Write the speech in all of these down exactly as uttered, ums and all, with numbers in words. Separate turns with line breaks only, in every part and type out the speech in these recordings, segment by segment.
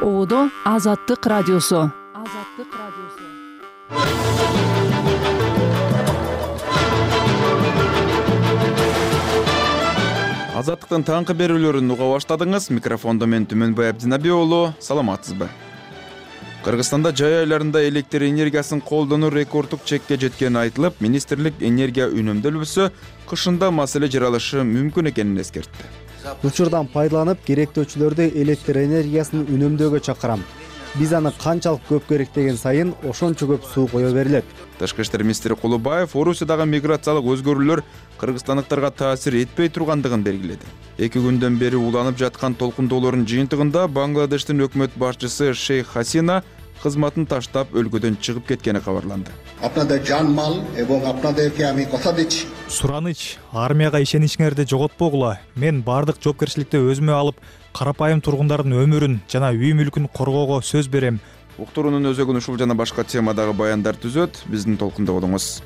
Оодо Азаттык радиосу. Азаттык радиосу.
Азаттыктын таңкы берүүлөрүн уга баштадыңыз. Микрофондо мен Түмөнбай Абдинаби уулу. Саламатсызбы? Кыргызстанда жай айларында электр энергиясын колдонуу рекорддук чекке жеткени айтылып, министрлик энергия үнөмдөлүүсү кышында маселе жаралышы мүмкүн экенин эскертти.
Учурдан пайдаланып, керектөөчүлөрдү электр энергиясын үнөмдөөгө чакырам. Биз аны канчалык көп керектеген сайын ошончо көп суу кое берилет.
Тышкы иштер министри Кулубаев Орусиядагы миграциялык өзгөрүүлөр кыргызстандыктарга таасир этпей тургандыгын белгиледи. Эки күндөн бери уланып жаткан толкундоолордун жыйынтыгында Бангладештин өкмөт башчысы Шейх Хасина кызматын таштап өлкөдөн чыгып кеткени кабарланды.
Апнаদের জানমাল এবং আপনাদেরকে আমি কথা দিচ্ছি.
Сураныч, армияга ишеничиңерди жоготпогула. Мен бардык жоопкерчиликти өзүмө алып, карапайым тургундардын өмүрүн жана үй мүлкүн коргоого сөз берем.
Уктуруунун өзөгүн ушул жана башка темадагы баяндар түзөт. Биздин толкунда болуңуз.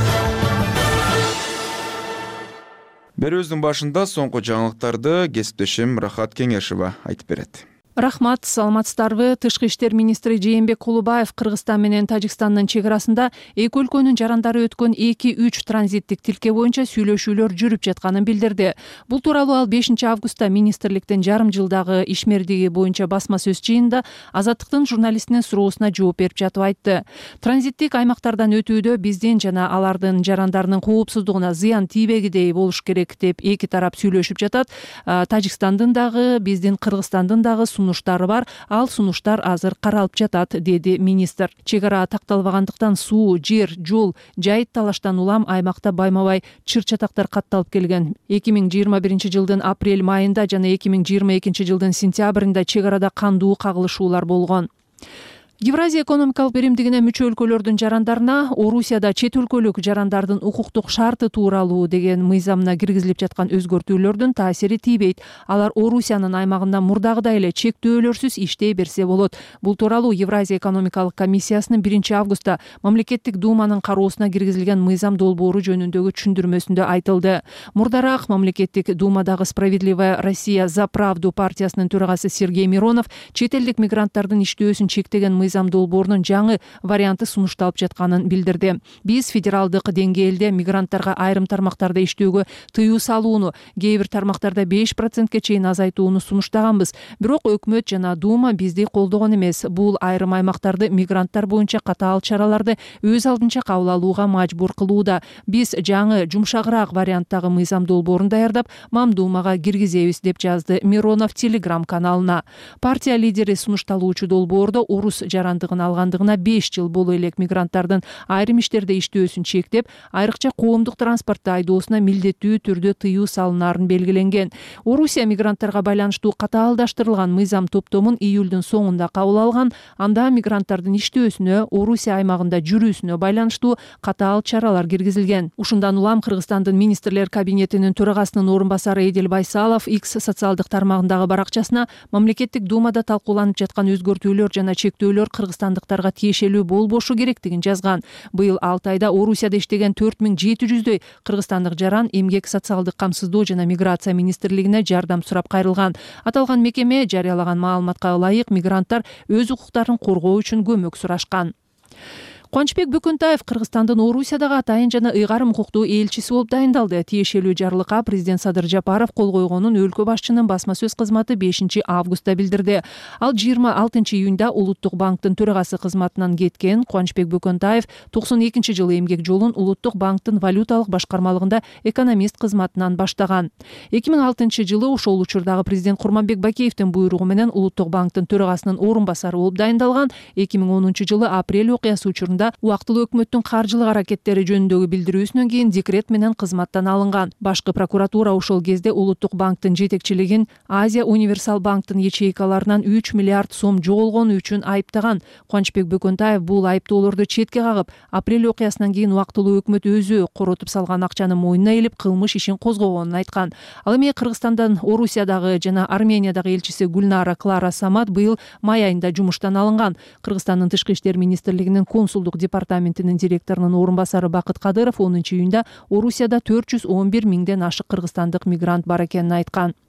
Берүүбүздүн башында соңку жаңылыктарды кесиптешим Рахат Кеңешова айтып берет.
Рахмат, саламатсыздарбы? Тышкы иштер министри Жээнбек Кулубаев Кыргызстан менен Тажикстандын чек арасында эки өлкөнүн жарандары өткөн эки үч транзиттик тилке боюнча сүйлөшүүлөр жүрүп жатканын билдирди. Бул тууралуу ал бешинчи августта министрликтин жарым жылдагы ишмердиги боюнча басма сөз жыйынында Азаттыктын журналистинин суроосуна жооп берип жатып айтты. Транзиттик аймактардан өтүүдө биздин жана алардын жарандарынын коопсуздугуна зыян тийбегидей болуш керек деп эки тарап сүйлөшүп жатат. Тажикстандын дагы, биздин Кыргызстандын дагы сунуштары бар, ал сунуштар азыр каралып жатат, деди министр. Чек ара такталбагандыктан суу, жер, жол, жайыт талаштан улам аймакта байма-бай чыр-чатактар катталып келген. эки миң жыйырма биринчи жылдын апрель майында жана эки миң жыйырма экинчи жылдын сентябрында чек арада кандуу кагылышуулар болгон. Евразия экономикалык биримдигине мүчө өлкөлөрдүн жарандарына Орусияда чет өлкөлүк жарандардын укуктук шарты тууралуу деген мыйзамына киргизилип жаткан өзгөртүүлөрдүн таасири тийбейт. Алар Орусиянын аймагында мурдагыдай эле чектөөлөрсүз иштей берсе болот. Бул тууралуу Евразия экономикалык комиссиясынын биринчи августта мамлекеттик думанын кароосуна киргизилген мыйзам долбоору жөнүндөгү түшүндүрмөсүндө айтылды. Мурдараак мамлекеттик думадагы Справедливая Россия за правду партиясынын төрагасы Сергей Миронов чет элдик мигранттардын иштөөсүн чектеген мыйзам долбоорунун жаңы варианты сунушталып жатканын билдирди. Биз федералдык деңгээлде мигранттарга айрым тармактарда иштөөгө тыюу салууну, кээ бир тармактарда беш процентке чейин азайтууну сунуштаганбыз. Бирок өкмөт жана дума бизди колдогон эмес. Бул айрым аймактарды мигранттар боюнча катаал чараларды өз алдынча кабыл алууга мажбур кылууда. Биз жаңы жумшагыраак варианттагы мыйзам долбоорун даярдап, мамдумага киргизебиз, деп жазды Миронов Телеграм каналына. Партия лидери сунушталуучу долбоордо орус жарандыгын алгандыгына беш жыл боло элек мигранттардын айрым иштерде иштөөсүн чектеп, айрыкча коомдук транспортто айдоосуна милдеттүү түрдө тыюу салынаарын белгиленген. Орусия мигранттарга байланыштуу катаалдаштырылган мыйзам топтомун июлдун соңунда кабыл алган. Анда мигранттардын иштөөсүнө, Орусия аймагында жүрүүсүнө байланыштуу катаал чаралар киргизилген. Ушундан улам Кыргызстандын министрлер кабинетинин төрагасынын орун басары Эдил Байсалов X социалдык тармагындагы баракчасына мамлекеттик думада талкууланып жаткан өзгөртүүлөр жана чектөөлөр кыргызстандыктарга тиешелүү болбошу керектигин жазган. Быйыл алты айда Орусияда иштеген төрт миң жети жүздөй кыргызстандык жаран эмгек социалдык камсыздоо жана миграция министрлигине жардам сурап кайрылган. Аталган мекеме жарыялаган маалыматка ылайык мигранттар өз укуктарын коргоо үчүн көмөк сурашкан. Кубанычбек Бөкөнтаев Кыргызстандын Орусиядагы атайын жана ыйгарым укуктуу элчиси болуп дайындалды. Тиешелүү жарлыкка президент Садыр Жапаров кол койгонун өлкө башчынын басма сөз кызматы бешинчи августта билдирди. Ал жыйырма алтынчы июнда Улуттук банктын төрагасы кызматынан кеткен Кубанычбек Бөкөнтаев токсон экинчи жылы эмгек жолун Улуттук банктын валюталык башкармалыгында экономист кызматынан баштаган. эки миң алтынчы жылы ошол учурдагы президент Курманбек Бакеевдин буйругу менен Улуттук банктын төрагасынын орун басары болуп дайындалган. эки миң онунчу жылы апрель окуясы учурунда убактылуу өкмөттүн каржылык аракеттери жөнүндөгү билдирүүсүнөн кийин декрет менен кызматтан алынган. Башкы прокуратура ошол кезде Улуттук банктын жетекчилигин Азия Универсал банктын ячейкаларынан үч миллиард сом жоголгону үчүн айыптаган. Кубанычбек Бөкөнтаев бул айыптоолорду четке кагып, апрель окуясынан кийин убактылуу өкмөт өзү коротуп салган акчаны мойнуна илип кылмыш ишин козгогонун айткан. Ал эми Кыргызстандан Орусиядагы жана Армениядагы элчиси Гүлнара Клара Самат быйыл май айында жумуштан алынган. Кыргызстандын тышкы иштер министрлигинин консулдук Улуттук департаментинин директорунун орун басары Бакыт Кадыров онунчу июнда Орусияда төрт жүз он бир миңден ашык кыргызстандык мигрант бар экенин айткан.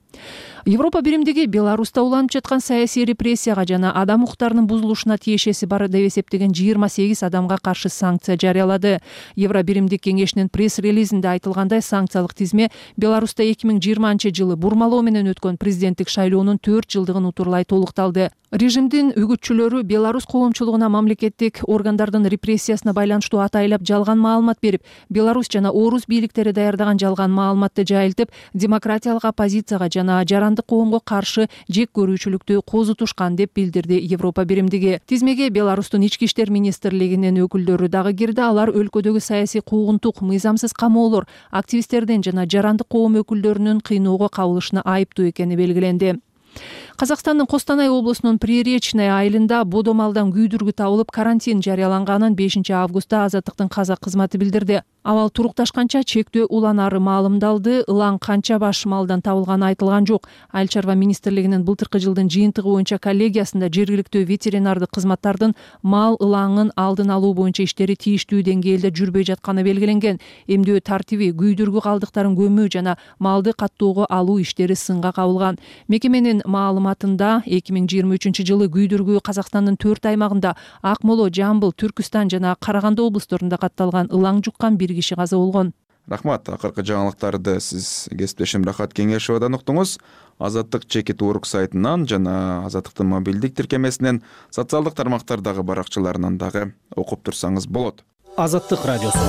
Европа биримдиги Беларуста уланып жаткан саясий репрессияга жана адам укуктарынын бузулушуна тиешеси бар деп эсептеген жыйырма сегиз адамга каршы санкция жарыялады. Евро биримдик кеңешинин пресс-релизинде айтылгандай, санкциялык тизме Беларуста эки миң жыйырманчы жылы бурмалоо менен өткөн президенттик шайлоонун төрт жылдыгын утурлай толукталды. Режимдин үгүтчүлөрү Беларусь коомчулугуна мамлекеттик органдардын репрессиясына байланыштуу атайлап жалган маалымат берип, Беларусь жана Орус бийликтери даярдаган жалган маалыматты жайылтып, демократиялык оппозицияга жана жарандык коомго каршы жек көрүүчүлүктү козутушкан деп билдирди Европа биримдиги. Тизмеге Беларустун ички иштер министрлигинин өкүлдөрү дагы кирди. Алар өлкөдөгү саясий куугунтук, мыйзамсыз камоолор, активисттердин жана жарандык коом өкүлдөрүнүн кыйноого кабылышына айыптуу экени белгиленди. Казакстандын Костанай облусунун Приречный айылында бодо малдан күйдүргү табылып, карантин жарыяланганын бешинчи августта Азаттыктын казак кызматы билдирди. Абал турукташканча чектөө уланары маалымдалды. Ылаң канча баш малдан табылганы айтылган жок. Айыл чарба министрлигинин былтыркы жылдын жыйынтыгы боюнча коллегиясында жергиликтүү ветеринардык кызматтардын мал ылаңын алдын алуу боюнча иштери тийиштүү деңгээлде жүрбөй жатканы белгиленген. Эмдөө тартиби, күйдүргү калдыктарын көмүү жана малды каттоого алуу иштери сынга кабылган. Мекеменин маалыматында эки миң жыйырма үчүнчү жылы күйдүргү Казакстандын төрт аймагында Акмола, Жамбыл, Түркүстан жана Караганды облустарында катталган ылаң жуккан бир киши каза болгон.
Рахмат. Акыркы жаңылыктарды сиз кесиптешим Рахат Кеңешовадан уктуңуз. Азаттык чекит орг сайтынан жана Азаттыктын мобилдик тиркемесинен, социалдык тармактардагы баракчаларынан дагы окуп турсаңыз болот.
Азаттык радиосу.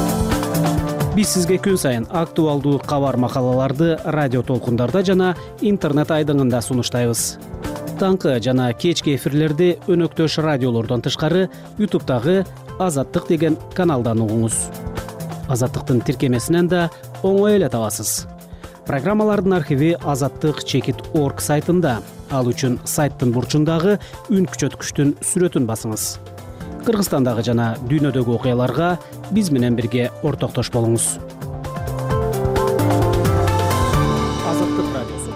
Биз сизге күн сайын актуалдуу кабар макалаларды радио толкундарда жана интернет айдыңында сунуштайбыз. Таңкы жана кечки эфирлерди өнөктөш радиолордон тышкары YouTube'дагы Азаттык деген каналдан угуңуз. Азаттыктын тиркемесинен да оңой эле табасыз. Программалардын архиви Азаттык чекит орг сайтында. Ал үчүн сайттын бурчундагы үн күчөткүчтүн сүрөтүн басыңыз. Кыргызстандагы жана дүйнөдөгү окуяларга биз менен бирге ортоктош болуңуз. Азаттык радиосу.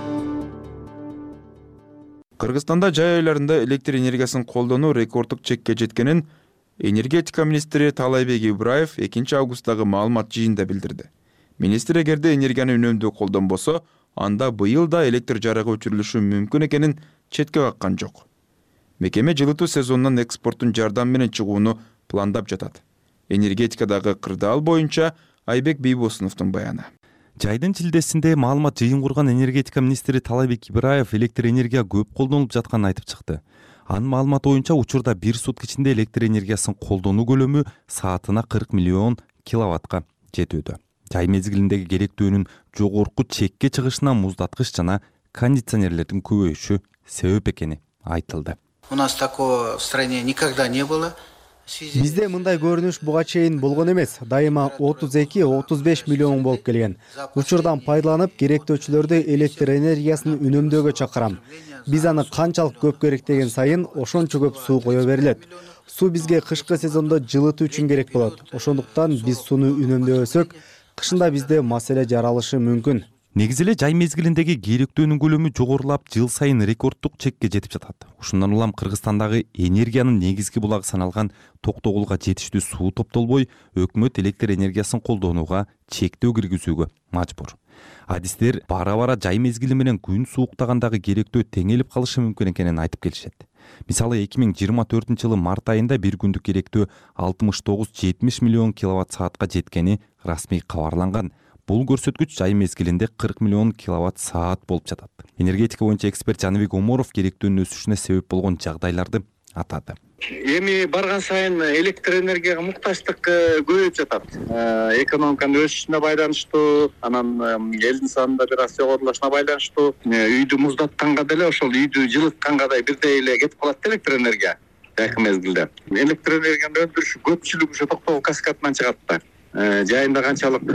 Кыргызстанда жай айларында электр энергиясын колдонуу рекордтук чекке жеткенин энергетика министри Таалайбек Ибраев экинчи августтагы маалымат жыйынында билдирди. Министр эгерде энергияны үнөмдүү колдонбосо, анда быйыл да электр жарыгы өчүрүлүшү мүмкүн экенин четке каккан жок. Мекеме жылытуу сезонунан экспорттун жардам менен чыгууну пландап жатат. Энергетикадагы кырдаал боюнча Айбек Бийбосуновдун баяны.
Жайдын шилдесинде маалымат жыйын курган энергетика министри Таалайбек Ибраев электр энергия көп колдонулуп жатканын айтып чыкты. Анын маалыматы боюнча учурда бир сутка ичинде электр энергиясын колдонуу көлөмү саатына кырк миллион киловаттка жетүүдө. Жай мезгилиндеги керектөөнүн жогорку чекке чыгышына муздаткыч жана кондиционерлердин көбөйүшү себеп экени айтылды.
У нас такого в стране никогда не было.
Бизде мындай көрүнүш буга чейин болгон эмес. Дайыма отуз эки отуз беш миллион болуп келген. Учурдан пайдаланып, керектөөчүлөрдү электр энергиясын үнөмдөөгө чакырам. Биз аны канчалык көп керектеген сайын ошончо көп суу кое берилет. Суу бизге кышкы сезондо жылытуу үчүн керек болот. Ошондуктан биз сууну үнөмдөбөсөк, кышында бизде маселе жаралышы мүмкүн.
Негизи эле жай мезгилиндеги керектөөнүн көлөмү жогорулап, жыл сайын рекордтук чекке жетип жатат. Ушундан улам Кыргызстандагы энергиянын негизги булагы саналган Токтогулга жетиштүү суу топтолбой, өкмөт электр энергиясын колдонууга чектөө киргизүүгө мажбур. Адистер бара-бара жай мезгили менен күн сууктагандагы керектөө теңелип калышы мүмкүн экенин айтып келишет. Мисалы эки миң жыйырма төртүнчү жылы март айында бир күндүк керектөө алтымыш тогуз жетимиш миллион киловатт саатка жеткени расмий кабарланган. Бул көрсөткүч жай мезгилинде кырк миллион киловатт саат болуп жатат. Энергетика боюнча эксперт Жаныбек Оморов керектөөнүн өсүшүнө себеп болгон жагдайларды атады.
Эми барган сайын электр энергияга муктачтык көбөйүп жатат. Экономиканын өсүшүнө байланыштуу, анан элдин санында бир аз жогорулашына байланыштуу, үйдү муздатканга деле, ошол үйдү жылыткангадай бирдей эле кетип калат электр энергия жакын мезгилде. Электр энергиянын өндүрүшү көпчүлүгү ушу Токтогул каскадынан чыгат да. Жайында канчалык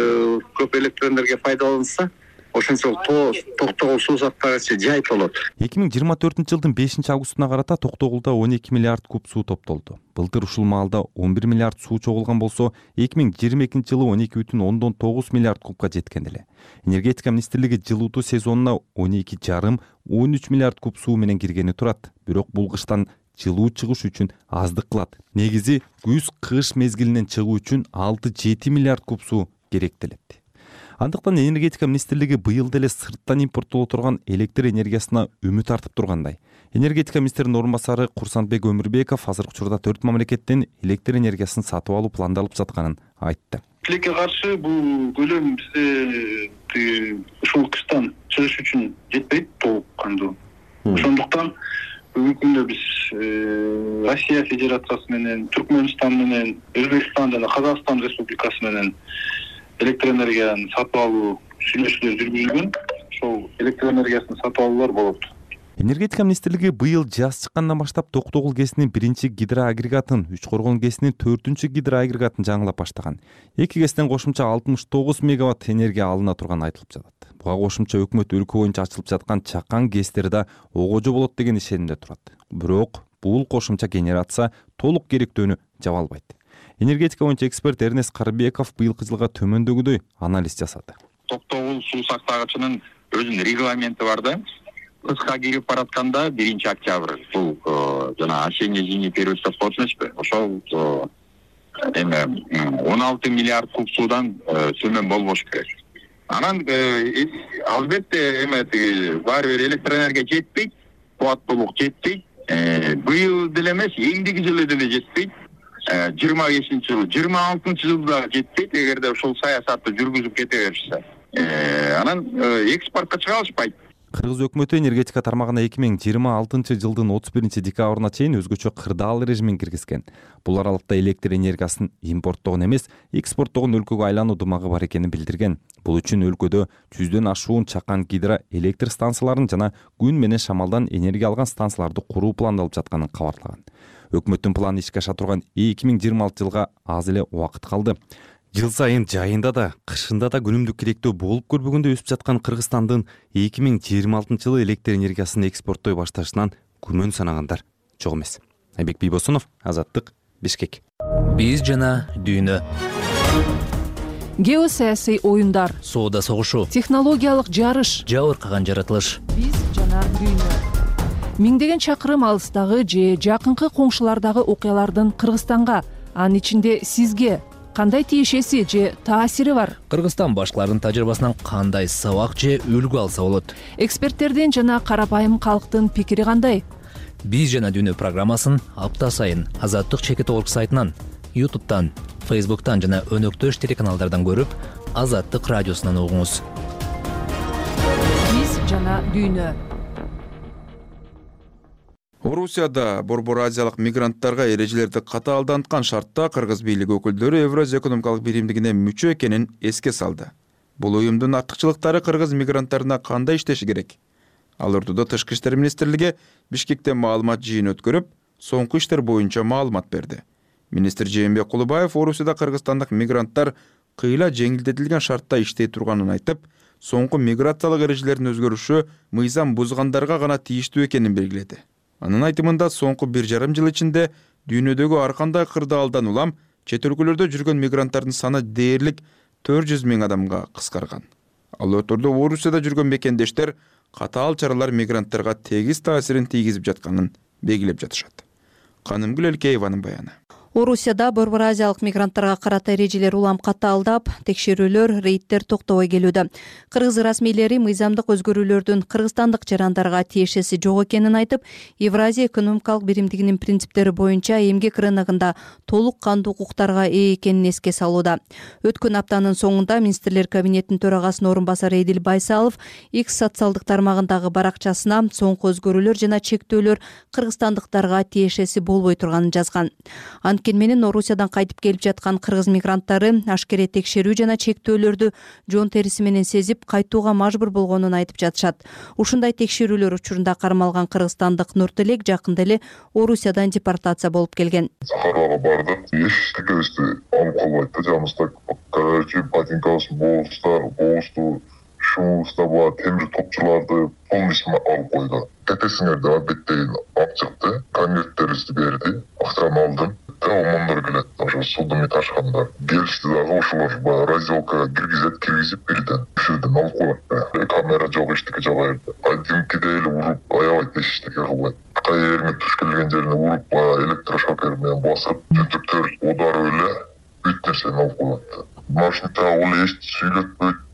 көп электр энергия пайдаланылса, ошончолук Токтогул суу сактагычы жай болот.
эки миң жыйырма төртүнчү жылдын бешинчи августуна карата Токтогулда он эки миллиард куб суу топтолду. Былтыр ушул маалда он бир миллиард суу чогулган болсо, эки миң жыйырма экинчи жылы он эки бүтүн ондон тогуз миллиард кубка жеткен эле. Энергетика министрлиги жылытуу сезонуна он эки жарым он үч миллиард куб суу менен киргени турат. Бирок бул кыштан жылуу чыгыш үчүн аздык кылат. Негизи күз кыш мезгилинен чыгуу үчүн алты жети миллиард куб суу керектелет. Андыктан энергетика министрлиги быйыл деле сырттан импорттоло турган электр энергиясына үмүт артып тургандай. Энергетика министринин орун басары Курсанбек Өмүрбеков азыркы учурда төрт мамлекеттен электр энергиясын сатып алуу пландалып жатканын айтты.
Тилекке каршы бул көлөм бизде ушул кыштан чыгыш үчүн жетпейт толук кандуу. Ошондуктан бүгүнкү күндө биз Россия Федерациясы менен, Түркмөнстан менен, Өзбекстан жана Казакстан Республикасы менен электр энергияны сатып алуу сүйлөшүүлөр жүргүзүлгөн. Ошол электр энергиясын сатып алуулар болот.
Энергетика министрлиги быйыл жаз чыккандан баштап Токтогул ГЭСинин биринчи гидроагрегатын, Үч Коргон ГЭСинин төртүнчү гидроагрегатын жаңылап баштаган. Эки ГЭСтен кошумча алтымыш тогуз мегаватт энергия алына турганы айтылып жатат. Буга кошумча өкмөт өлкө боюнча ачылып жаткан чакан ГЭСтер да огожо болот деген ишенимде турат. Бирок бул кошумча генерация толук керектөөнү жаба албайт. Энергетика боюнча эксперт Эрнест Карыбеков быйылкы жылга төмөндөгүдөй анализ жасады.
Токтогул суу сактагычынын өзүнүн регламенти бар да. Кышка кирип баратканда биринчи октябрь бул жана осенне-зимний период деп коет эмеспи? Ошол эме он алты миллиард куб суудан төмөн болбош керек. Анан албетте эме баары бир электр энергия жетпейт, кубаттуулук жетпейт. Быйыл деле эмес, эмдиги жылы деле жетпейт. жыйырма бешинчи жыл, жыйырма алтынчы жылда жетпейт эгерде ошол саясатты жүргүзүп кете беришсе. Анан экспортко чыга алышпайт.
Кыргыз өкмөтү энергетика тармагына эки миң жыйырма алтынчы жылдын отуз биринчи декабрына чейин өзгөчө кырдаал режимин киргизген. Бул аралыкта электр энергиясын импорттогон эмес, экспорттогон өлкөгө айлануу дымагы бар экенин билдирген. Бул үчүн өлкөдө жүздөн ашуун чакан гидро электр станцияларын жана күн менен шамалдан энергия алган станцияларды куруу пландалып жатканын кабарлаган. Өкмөттүн планы ишке аша турган эки миң жыйырма алты жылга аз эле убакыт калды. Жыл сайын жайында да, кышында да күнүмдүк керектөө болуп көрбөгөндө өсүп жаткан Кыргызстандын эки миң жыйырма алтынчы жылы электр энергиясын экспорттой башташынан күмөн санагандар жок эмес. Айбек Бийбосунов, Азаттык, Бишкек.
Биз жана дүйнө.
Геосаясий оюндар,
соода согушу,
технологиялык жарыш,
жабыркаган жаратылыш.
Биз жана дүйнө. Миңдеген чакырым алыстагы же жакынкы коңшулардагы окуялардын Кыргызстанга, анын ичинде сизге кандай тиешеси же таасири бар?
Кыргызстан башкаларынын тажрыйбасынан кандай сабак же үлгү алса болот?
Эксперттердин жана карапайым калктын пикири кандай?
Биз жана дүйнө программасын апта сайын Азаттык чекит орг сайтынан, ютубтан, фейсбуктан жана өнөктөш телеканалдардан көрүп, Азаттык радиосунан угуңуз.
Биз жана дүйнө.
Орусияда борбор азиялык мигранттарга эрежелерди катаалданткан шартта кыргыз бийлиги өкүлдөрү Евразия экономикалык биримдигине мүчө экенин эске салды. Бул уюмдун артыкчылыктары кыргыз мигранттарына кандай иштеши керек? Ал ортодо Тышкы иштер министрлиги Бишкекте маалымат жыйын өткөрүп, соңку иштер боюнча маалымат берди. Министр Жээнбек Кулубаев Орусияда кыргызстандык мигранттар кыйла жеңилдетилген шартта иштей турганын айтып, соңку миграциялык эрежелердин өзгөрүшү мыйзам бузгандарга гана тийиштүү экенин белгиледи. Анын айтымында соңку бир жарым жыл ичинде дүйнөдөгү ар кандай кырдаалдан улам чет өлкөлөрдө жүргөн мигранттардын саны дээрлик төрт жүз миң адамга кыскарган. Ал ортодо Орусияда жүргөн мекендештер катаал чаралар мигранттарга тегиз таасирин тийгизип жатканын белгилеп жатышат. Канымгүл Элкееванын баяны.
Орусияда борбор азиялык мигранттарга карата эрежелер улам катаалдап, текшерүүлөр, рейдтер токтобой келүүдө. Кыргыз расмийлери мыйзамдык өзгөрүүлөрдүн кыргызстандык жарандарга тиешеси жок экенин айтып, Евразия экономикалык биримдигинин принциптери боюнча эмгек рыногунда толук кандуу укуктарга ээ экенин эске салууда. Өткөн аптанын соңунда министрлер кабинетинин төрагасынын орун басары Эдил Байсалов X социалдык тармагындагы баракчасына соңку өзгөрүүлөр жана чектөөлөр кыргызстандыктарга тиешеси болбой турганын жазган. Анткени менен Орусиядан кайтып келип жаткан кыргыз мигранттары ашкере текшерүү жана чектөөлөрдү жон териси менен сезип кайтууга мажбур болгонун айтып жатышат. Ушундай текшерүүлөр учурунда кармалган кыргызстандык Нуртилек жакында эле Орусиядан депортация болуп келген.
Сахарага барды. Эшикебизди алып калбайт да, жаныбызда короче ботинкабызды боозду, боозду, шуубузда бар темир топчуларды полностью алып койду. Кетесиңер деп беттеген алып чыкты. Конверттерибизди берди. Акчаны алдым. Омондор келет, ошо судун ташканда. Келишти дагы ошолор баягы разделкага киргизет, киргизип бирден. Ошол жерден алып коет. Камера жок, эчтеке жок жерде. Адимки дейли уруп, аябай эчтеке кылбайт. Кай жерине туш келген жерине уруп, баягы электрошокер менен басып, түтүктөр ударып эле бүт нерсени алып коет. Машинада ол эч сүйлөтпөйт,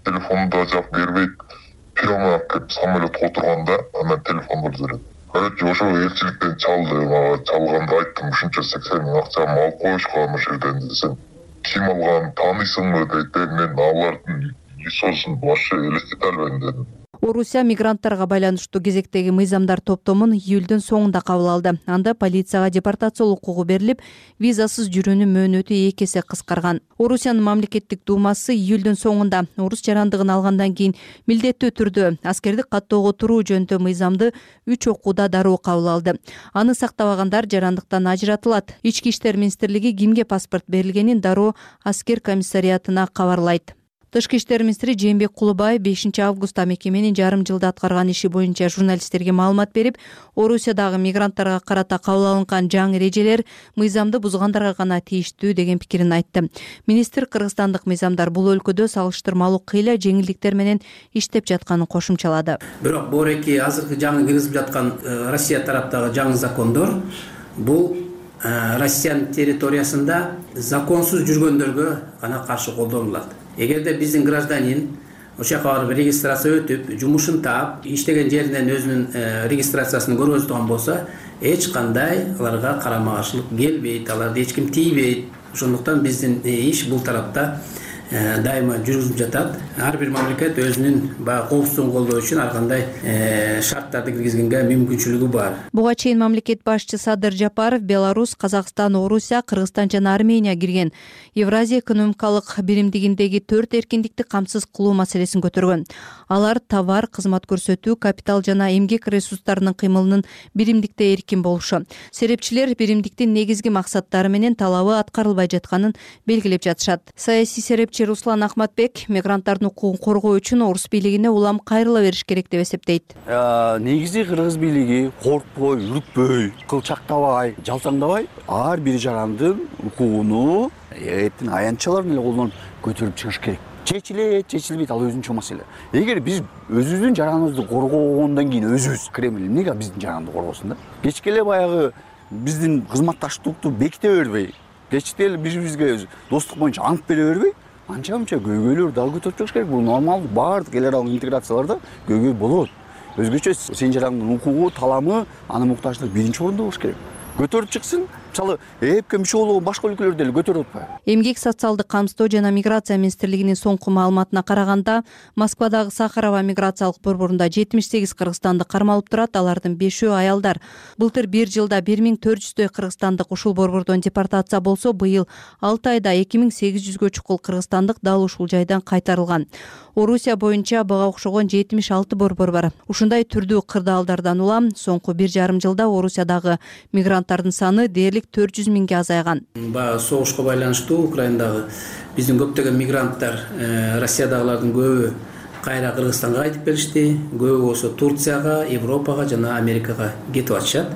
телефонду жак бербейт. Приемына кеп самолетке отурганда анан телефондорду берет. Короче, ошо элчиликтен чалды, мага чалганда айттым, ушунча сексен миң акчамды алып коюшкан ошол жерден десем, ким алган, тааныйсыңбы дейт. Мен алардын лицосун вообще элестете албайм дедим.
Орусия мигранттарга байланыштуу кезектеги мыйзамдар топтомун июлдун соңунда кабыл алды. Анда полицияга депортациялоо укугу берилип, визасыз жүрүүнүн мөөнөтү эки эсе кыскарган. Орусиянын мамлекеттик думасы июлдун соңунда орус жарандыгын алгандан кийин милдеттүү түрдө аскердик каттоого туруу жөнүндө мыйзамды үч окууда дароо кабыл алды. Аны сактабагандар жарандыктан ажыратылат. Ички иштер министрлиги кимге паспорт берилгенин дароо аскер комиссариатына кабарлайт. Тышкы иштер министри Жээнбек Кулубаев бешинчи августта мекеменин жарым жылда аткарган иши боюнча журналисттерге маалымат берип, Орусиядагы мигранттарга карата кабыл алынган жаңы эрежелер мыйзамды бузгандарга гана тийиштүү деген пикирин айтты. Министр кыргызстандык мыйзамдар бул өлкөдө салыштырмалуу кыйла жеңилдиктер менен иштеп жатканын кошумчалады.
Бирок бореки азыркы жаңы киргизип жаткан Россия тараптагы жаңы закондор бул Россиянын территориясында законсуз жүргөндөргө гана каршы колдонулат. Эгерде биздин гражданин ошол жака барып регистрация өтүп, жумушун таап, иштеген жеринен өзүнүн регистрациясын көргөзө турган болсо, эч кандай аларга карама каршылык келбейт, аларды эч ким тийбейт. Ошондуктан биздин иш бул тарапта дайыма жүргүзүлүп жатат. Ар бир мамлекет өзүнүн баягы коопсуздугун колдоо үчүн ар кандай шарттарды киргизгенге мүмкүнчүлүгү бар.
Буга чейин мамлекет башчысы Садыр Жапаров Беларусь, Казакстан, Орусия, Кыргызстан жана Армения кирген Евразия экономикалык биримдигиндеги төрт эркиндикти камсыз кылуу маселесин көтөргөн. Алар товар, кызмат көрсөтүү, капитал жана эмгек ресурстарынын кыймылынын биримдикте эркин болушу. Серепчилер биримдиктин негизги максаттары менен талабы аткарылбай жатканын белгилеп жатышат. Саясий серепчи Руслан Ахматбек мигранттардын укугун коргоо үчүн орус бийлигине улам кайрыла бериш керек деп эсептейт.
Негизи кыргыз бийлиги коркпой, үркпөй, кылчактабай, жалсаңдабай ар бир жарандын укугуну эртең аянтчаларын эле колдонуп көтөрүп чыгыш керек. Чечилет, чечилбейт, ал өзүнчө маселе. Эгер биз өзүбүздүн жараныбызды коргогондон кийин өзүбүз Кремль эмнеге биздин жаранды коргосун да? Кечке эле баягы биздин кызматташтыкту беките бербей, кечте эле бири-бирибизге достук боюнча ант бере бербей, анча-мынча көйгөйлөр дагы көтөрүп чыгыш керек. Бул нормалдуу, баардык эл аралык интеграцияларда көйгөй болот. Өзгөчө сен жарандын укугу, таламы, анын муктаждыгы биринчи орунда болуш керек. Көтөрүп чыксын. Мисалы, эпке мүчө болгон башка өлкөлөрдө эле көтөрүп атпайбы?
Эмгек социалдык камсыздоо жана миграция министрлигинин соңку маалыматына караганда, Москвадагы Сахарова миграциялык борборунда жетимиш сегиз кыргызстандык кармалып турат, алардын бешөө аялдар. Былтыр бир жылда бир миң төрт жүздөй кыргызстандык ушул борбордон депортация болсо, быйыл алты айда эки миң сегиз жүзгө чукул кыргызстандык дал ушул жайдан кайтарылган. Орусия боюнча буга окшогон жетимиш алты борбор бар. Ушундай түрдүү кырдаалдардан улам соңку бир жарым жылда Орусиядагы мигранттардын саны дээрлик төрт жүз миңге азайган.
Баягы согушка байланыштуу Украинадагы биздин көптөгөн мигранттар, Россиядагылардын көбү кайра Кыргызстанга кайтып келишти, көбү болсо Турцияга, Европага жана Америкага кетип атышат.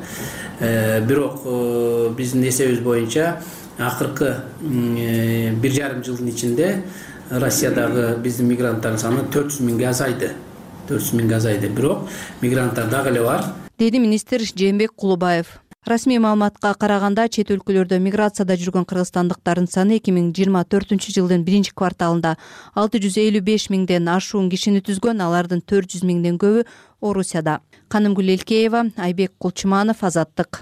Бирок биздин эсебибиз боюнча акыркы бир жарым жылдын ичинде Россиядагы биздин мигранттардын саны төрт жүз миңге азайды. төрт жүз миңге азайды. Бирок мигранттар дагы эле бар,
деди министр Жээнбек Кулубаев. Расмий маалыматка караганда, чет өлкөлөрдө миграцияда жүргөн кыргызстандыктардын саны эки миң жыйырма төртүнчү жылдын биринчи кварталында алты жүз элүү беш миңден ашуун кишини түзгөн, алардын төрт жүз миңден көбү Орусияда. Канымгүл Элкеева, Айбек Кулчуманов, Азаттык.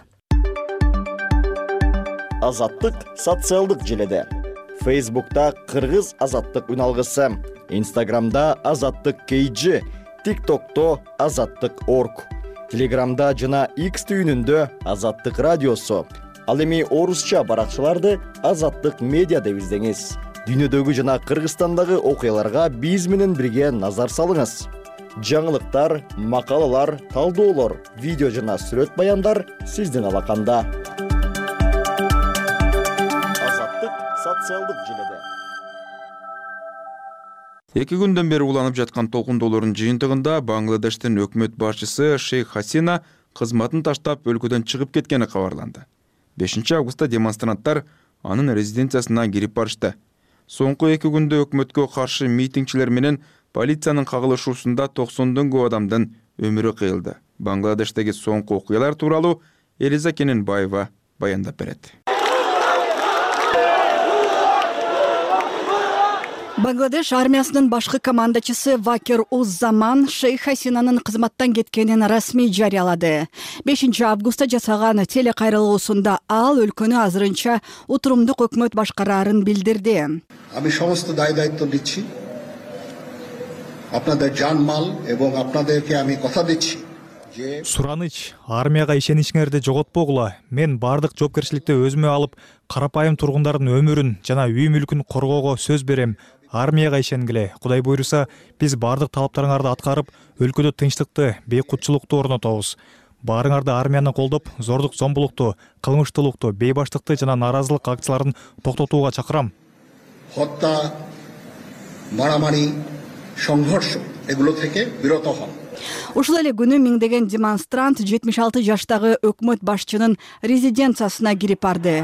Азаттык социалдык желеде. Фейсбукта Кыргыз Азаттык үналгысы, Инстаграмда Азаттык кей джи, ТикТокто Азаттык орг, Телеграмда жана X түйүнүндө Азаттык радиосу. Ал эми орусча баракчаларды Азаттык медиа деп издеңиз. Дүйнөдөгү жана Кыргызстандагы окуяларга биз менен бирге назар салыңыз. Жаңылыктар, макалалар, талдоолор, видео жана сүрөт баяндар сиздин алаканда. Азаттык социалдык желеде.
Эки күндөн бери уланып жаткан толкундоолордун жыйынтыгында Бангладештин өкмөт башчысы Шейх Хасина кызматын таштап өлкөдөн чыгып кеткени кабарланды. бешинчи августта демонстранттар анын резиденциясына кирип барышты. Соңку эки күндө өкмөткө каршы митингчилер менен полициянын кагылышуусунда токсондон көп адамдын өмүрү кыйылды. Бангладештеги соңку окуялар тууралуу Элиза Кененбаева баяндап берет.
Бангладеш армиясынын башкы командачысы Вакир уз Заман Шейх Хасинанын кызматтан кеткенин расмий жарыялады. бешинчи августта жасаган телекайрылуусунда ал өлкөнү азырынча утурумдук өкмөт башкараарын билдирди.
আমি সমস্ত দায় দায়িত্ব দিচ্ছি আপনাদের জানমাল এবং আপনাদেরকে আমি কথা দিচ্ছি
Сураныч, армияга ишеничиңерди жоготпогула. Мен бардык жоопкерчиликти өзүмө алып, карапайым тургундардын өмүрүн жана үй мүлкүн коргоого сөз берем. Армияга ишенгиле. Кудай буйруса, биз бардык талаптарыңарды аткарып, өлкөдө тынчтыкты, бейкутчулукту орнотобуз. Баарыңарды армияны колдоп, зордук зомбулукту, кылмыштуулукту, бейбаштыкты жана нааразылык акцияларын токтотууга чакырам.
হত্যা মারামারি সংঘর্ষ এগুলো থেকে বিরত হন।
Ушул эле күнү миңдеген демонстрант жетимиш алты жаштагы өкмөт башчынын резиденциясына кирип барды.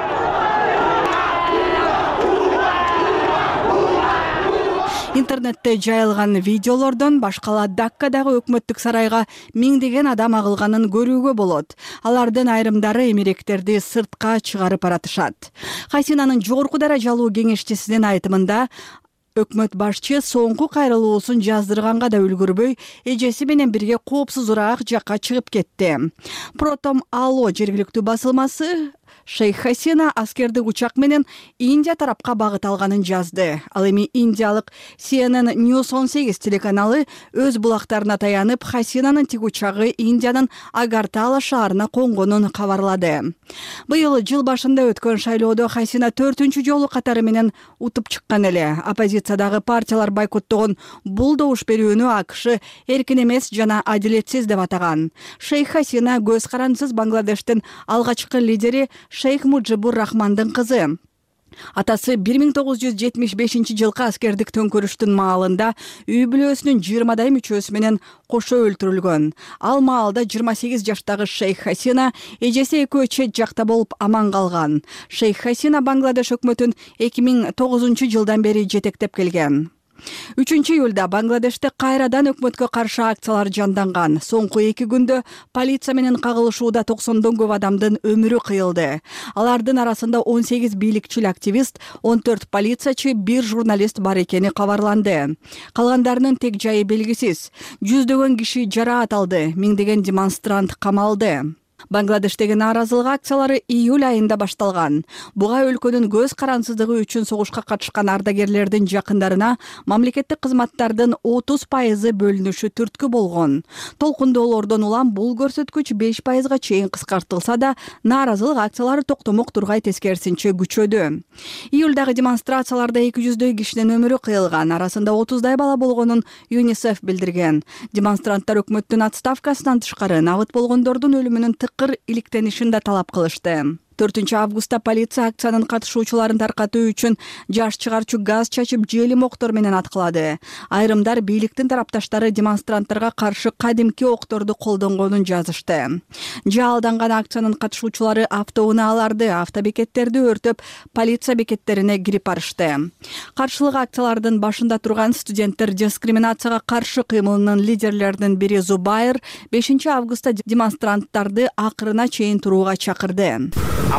Интернетте жайылган видеолордон башкала Даккадагы өкмөттүк сарайга миңдеген адам агылганын көрүүгө болот. Алардын айрымдары эмеректерди сыртка чыгарып баратышат. Хасинанын жогорку даражалуу кеңешчисинин айтымында өкмөт башчы соңку кайрылуусун жаздырганга да үлгүрбөй, эжеси менен бирге коопсузураак жакка чыгып кетти. Протом Ало жергиликтүү басылмасы Шейх Хасина аскердик учак менен Индия тарапка багыт алганын жазды. Ал эми индиялык си эн эн News он сегиз телеканалы өз булактарына таянып, Хасинанын тик учагы Индиянын Агартала шаарына конгонун кабарлады. Быйыл жыл башында өткөн шайлоодо Хасина төртүнчү жолу катары менен утуп чыккан эле. Оппозициядагы партиялар бойкоттогон бул добуш берүүнү АКШ эркин эмес жана адилетсиз деп атаган. Шейх Хасина көз карандысыз Бангладештин алгачкы лидери Шейх Муджибур Рахмандын кызы. Атасы бир миң тогуз жүз жетимиш бешинчи жылкы аскердик төңкөрүштүн маалында үй бүлөсүнүн жыйырмадай мүчөсү менен кошо өлтүрүлгөн. Ал маалда жыйырма сегиз жаштагы Шейх Хасина эжеси экөө чет жакта болуп аман калган. Шейх Хасина Бангладеш өкмөтүн эки миң тогузунчу жылдан бери жетектеп келген. үчүнчү июлда Бангладеште кайрадан өкмөткө каршы акциялар жанданган. Соңку эки күндө полиция менен кагылышууда токсондон көп адамдын өмүрү кыйылды. Алардын арасында он сегиз бийликчил активист, он төрт полициячы, бир журналист бар экени кабарланды. Калгандарынын тек жайы белгисиз. Жүздөгөн киши жараат алды, миңдеген демонстрант камалды. Бангладештеги нааразылык акциялары июль айында башталган. Буга өлкөнүн көз карансыздыгы үчүн согушка катышкан ардагерлердин жакындарына мамлекеттик кызматтардын отуз пайызы бөлүнүшү түрткү болгон. Толкундоолордон улам бул көрсөткүч беш пайызга чейин кыскартылса да, нааразылык акциялары токтомок тургай тескерисинче күчөдү. Июлдагы демонстрацияларда эки жүздөй кишинин өмүрү кыйылган, арасында отуздай бала болгонун ЮНИСЕФ билдирген. Демонстранттар өкмөттүн отставкасынан тышкары набыт болгондордун өлүмүнүн тыкыр иликтенишин да талап кылышты. төртүнчү августта полиция акциянын катышуучуларын таркатуу үчүн жаш чыгарчу газ чачып желим октор менен аткылады. Айрымдар бийликтин тарапташтары демонстранттарга каршы кадимки окторду колдонгонун жазышты. Жаалданган акциянын катышуучулары автоунааларды, автобекеттерди өртөп, полиция бекеттерине кирип барышты. Каршылык акциялардын башында турган студенттер дискриминацияга каршы кыймылынын лидерлеринин бири Зубайр бешинчи августта демонстранттарды акырына чейин турууга чакырды.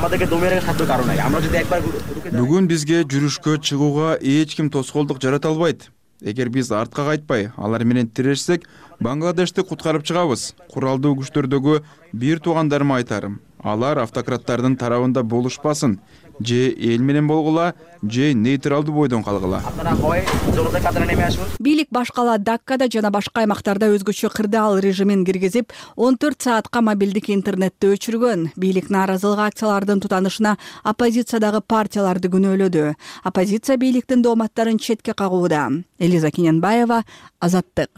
Бүгүн бизге жүрүшкө чыгууга эч ким тоскоолдук жарата албайт. Эгер биз артка кайтпай, алар менен тирешсек, Бангладешти куткарып чыгабыз. Куралдуу күчтөрдөгү бир туугандарыма айтарым. Алар автократтардын тарабында болушпасын. Же эл менен болгула, же нейтралдуу бойдон калгыла.
Бийлик башкала Даккада жана башка аймактарда өзгөчө кырдаал режимин киргизип, он төрт саатка мобилдик интернетти өчүргөн. Бийлик нааразылык акциялардын тутанышына оппозициядагы партияларды күнөөлөдү. Оппозиция бийликтин дооматтарын четке кагууда. Элиза Кененбаева, Азаттык.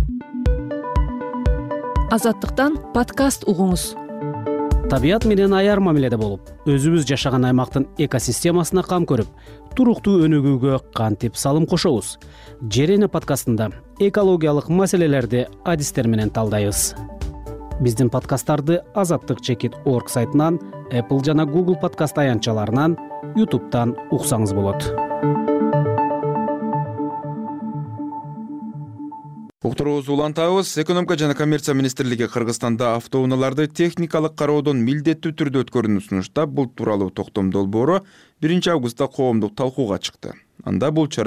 Азаттыктан подкаст угуңуз.
Табият менен аяр мамиледе болуп, өзүбүз жашаган аймактын экосистемасына кам көрүп, туруктуу өнүгүүгө кантип салым кошобуз? Жерене подкастында экологиялык маселелерди адистер менен талдайбыз. Биздин подкасттарды азаттык чекит точка орг сайтынан, Apple жана Google подкаст аянтчаларынан, YouTube'тан уксаңыз болот.
Уктуруубузду улантабыз. Экономика жана коммерция министрлиги Кыргызстанда автоунааларды техникалык кароодон милдеттүү түрдө өткөрүүнү сунуштап, бул тууралуу токтом долбоору биринчи августта коомдук талкууга чыкты. Анда бул чара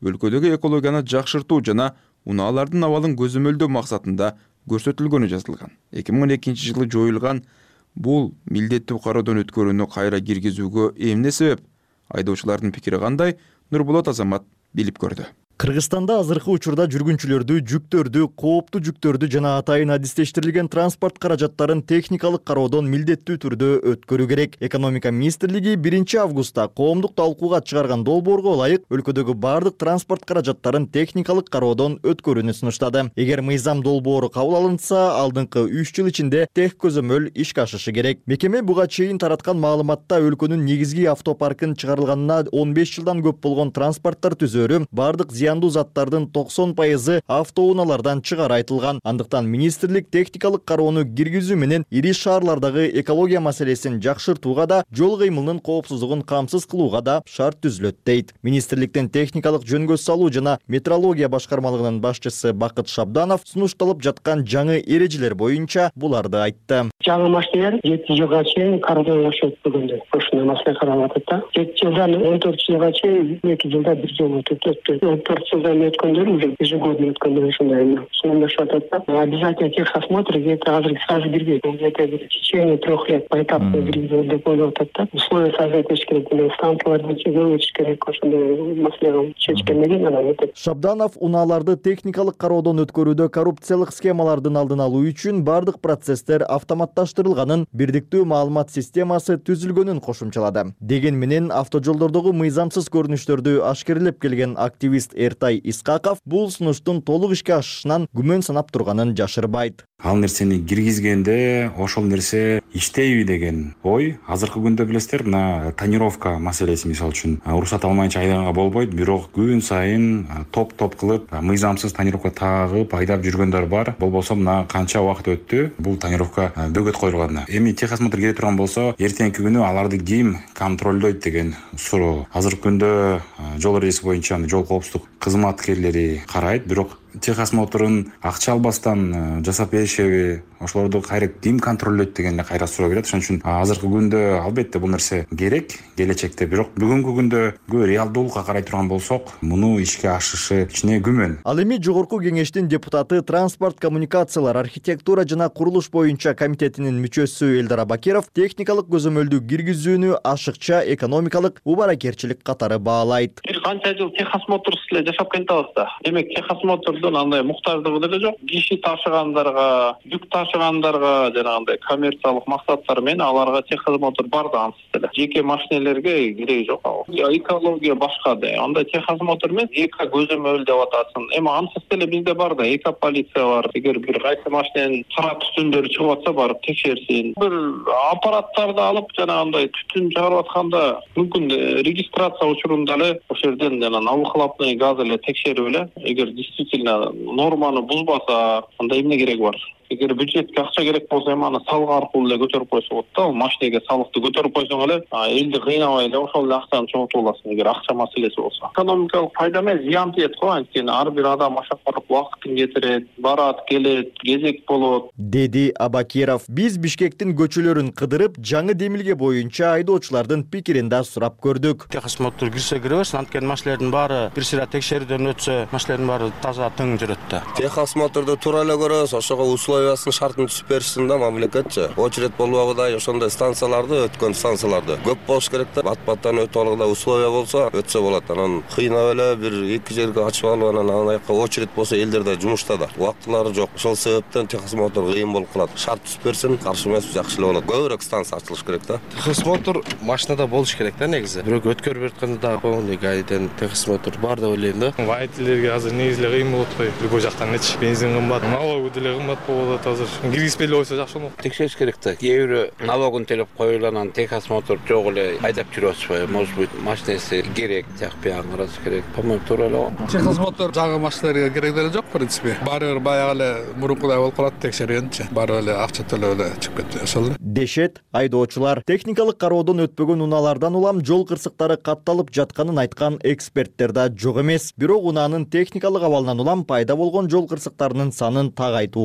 өлкөдөгү экологияны жакшыртуу жана унаалардын абалын көзөмөлдөө максатында көрсөтүлгөнү жазылган. эки миң он экинчи жылы жоюлган бул милдеттүү кароодон өткөрүүнү кайра киргизүүгө эмне себеп? Айдоочулардын пикири кандай? Нурболот Азамат билип көрдү.
Кыргызстанда азыркы учурда жүргүнчүлөрдү, жүктөрдү, кооптуу жүктөрдү жана атайын адистештирилген транспорт каражаттарын техникалык кароодон милдеттүү түрдө өткөрүү керек. Экономика министрлиги биринчи августта коомдук талкууга чыгарган долбоорго ылайык өлкөдөгү бардык транспорт каражаттарын техникалык кароодон өткөрүүнү сунуштады. Эгер мыйзам долбоору кабыл алынса, алдыңкы үч жыл ичинде тех көзөмөл ишке ашышы керек. Мекеме буга чейин тараткан маалыматта өлкөнүн негизги автопаркын чыгарылганына он беш жылдан көп болгон транспорттор түзөрү бардык зыяндуу заттардын токсон пайызы автоунаалардан чыгары айтылган. Андыктан министрлик техникалык кароону киргизүү менен ири шаарлардагы экология маселесин жакшыртууга да, жол кыймылынын коопсуздугун камсыз кылууга да шарт түзүлөт дейт. Министрликтин техникалык жөнгө салуу жана метрология башкармалыгынын башчысы Бакыт Шабданов сунушталып жаткан жаңы эрежелер боюнча буларды айтты.
Жаңы машиналар жети жылга чейин кароодон өткөргөндө ушундай маселе каралып атат да. жети жылдан он төрт жылга чейин эки жылда бир жолу өтөт. он төрт жылдан өткөндөр уже ежегодно өткөндөр ушундай суммалашып атат да. Обязательно техосмотр где-то азыр сразу кирбейт. Где-то в течение трех лет поэтапно киргизүү деп ойлоп атат да. Условия создать эч керек. Станцияларды көбөйтүш керек. Ошондой маселени чечкенмеген анан өтөт.
Шабданов унааларды техникалык кароодон өткөрүүдө коррупциялык схемалардын алдын алуу үчүн бардык процесстер автоматташтырылганын, бирдиктүү маалымат системасы түзүлгөнүн кошумчалады. Деген менен автожолдордогу мыйзамсыз көрүнүштөрдү ашкерлеп келген активист Эртай Искаков бул сунуштун толук ишке ашышынан күмөн санап турганын жашырбайт.
Ал нерсени киргизгенде ошол нерсе иштейби деген ой. Азыркы күндө билесиздер, мына тонировка маселеси мисалы үчүн уруксат алмайынча айдаганга болбойт, бирок күн сайын топ-топ кылып мыйзамсыз тонировка тагып айдап жүргөндөр бар. Болбосо мына канча убакыт өттү, бул тонировка бөгөт коюлганына. Эми техосмотр келе турган болсо, эртеңки күнү аларды ким контролдойт деген суроо. Азыркы күндө жол эрежеси боюнча жол коопсуздук кызматкерлери карайт, бирок техосмотрун акча албастан жасап беришеби, ошолорду кайра ким контролдойт дегенде кайра суроо келет. Ошон үчүн азыркы күндө албетте бул нерсе керек келечекте, бирок бүгүнкү күндө көө реалдуулукка карай турган болсок, муну ишке ашышы кичине күмөн.
Ал эми жогорку кеңештин депутаты, транспорт, коммуникациялар, архитектура жана курулуш боюнча комитетинин мүчөсү Элдар Абакиров техникалык көзөмөлдү киргизүүнү ашыкча экономикалык убаракерчилик катары баалайт.
Бир канча жыл техосмотрсуз эле жашап келатабыз да. Демек техосмотр андай муктаждыгы деле жок. Киши ташыгандарга, жүк ташыгандарга жанагындай коммерциялык максаттар менен аларга техосмотр бар да ансыз деле. Жеке машинелерге кереги жок. Экология башка да. Андай техосмотр менен эко көзөмөл деп атасын. Эми ансыз деле бизде бар да, эко полиция бар. Эгер бир кайсы машиненин кара түтүндөрү чыгып атса, барып текшерсин. Бир аппараттарды алып жанагындай түтүн чыгарып атканда мүмкүн регистрация учурунда эле ошол жерден жана выхлопный газ эле текшерип эле, эгер действительно норманы бузбаса, анда эмне кереги бар? Эгер бюджетке акча керек болсо, эми аны салык аркылуу эле көтөрүп койсо болот да. Ал машинеге салыкты көтөрүп койсоң эле, элди кыйнабай эле ошол эле акчаны чогултуп аласың, эгер акча маселеси болсо. Экономикалык пайда эмес, зыян тиет го, анткени ар бир адам машакаттык убакытын кетирет, барат, келет, кезек болот,
деди Абакиров. Биз Бишкектин көчөлөрүн кыдырып, жаңы демилге боюнча айдоочулардын пикирин да сурап көрдүк.
Техосмотр кирсе киребиз, анткени машинелердин баары бир сыйра текшерүүдөн өтсө, машинелердин баары таза тың жүрөт да.
Техосмотрду туура эле көрөбүз, ошого условиясын шартын түзүп беришсин да мамлекетчи. Очередь болбогудай ошондой станцияларды, өткөн станцияларды көп болуш керек да. Бат-баттан өтүп алгыдай условия болсо, өтсө болот. Анан кыйнап эле бир эки жерге ачып алып, анан аны жака очередь болсо элдерде жумушта да. Убактылары жок. Ошол себептен техосмотр кыйын болуп калат. Шарт түзүп берсин, каршы эмес, жакшы эле болот. Көбүрөөк станция ачылыш керек да.
Техосмотр машинада болуш керек да негизи. Бирок өткөрүп берткенде да полный гайден техосмотр бар деп ойлойм да.
Водительдерге азыр негизи эле кыйын болот кой. Любой жактан элечи. Бензин кымбат, налог деле кымбат болуп атат азыр. Киргизбей эле койсо жакшы болот.
Текшериш керек да. Кээ бирөө налогун төлөп коюп анан техосмотр жок эле айдап жүрүп атышпайбы? Может быть, машинеси керек, жак бягын караш керек. По-моему, туура эле.
Техосмотр жаңы машиналарга керек деле жок, в принципе. Баары бир баягы эле мурункудай болуп калат текшергенчи. Баары эле акча төлөп эле чыгып кетти. Ошол эле.
Дешет айдоочулар. Техникалык кароодон өтпөгөн унаалардан улам жол кырсыктары катталып жатканын айткан эксперттер да жок эмес. Бирок унаанын техникалык абалынан улам пайда болгон жол кырсыктарынын санын тагайтуу оор.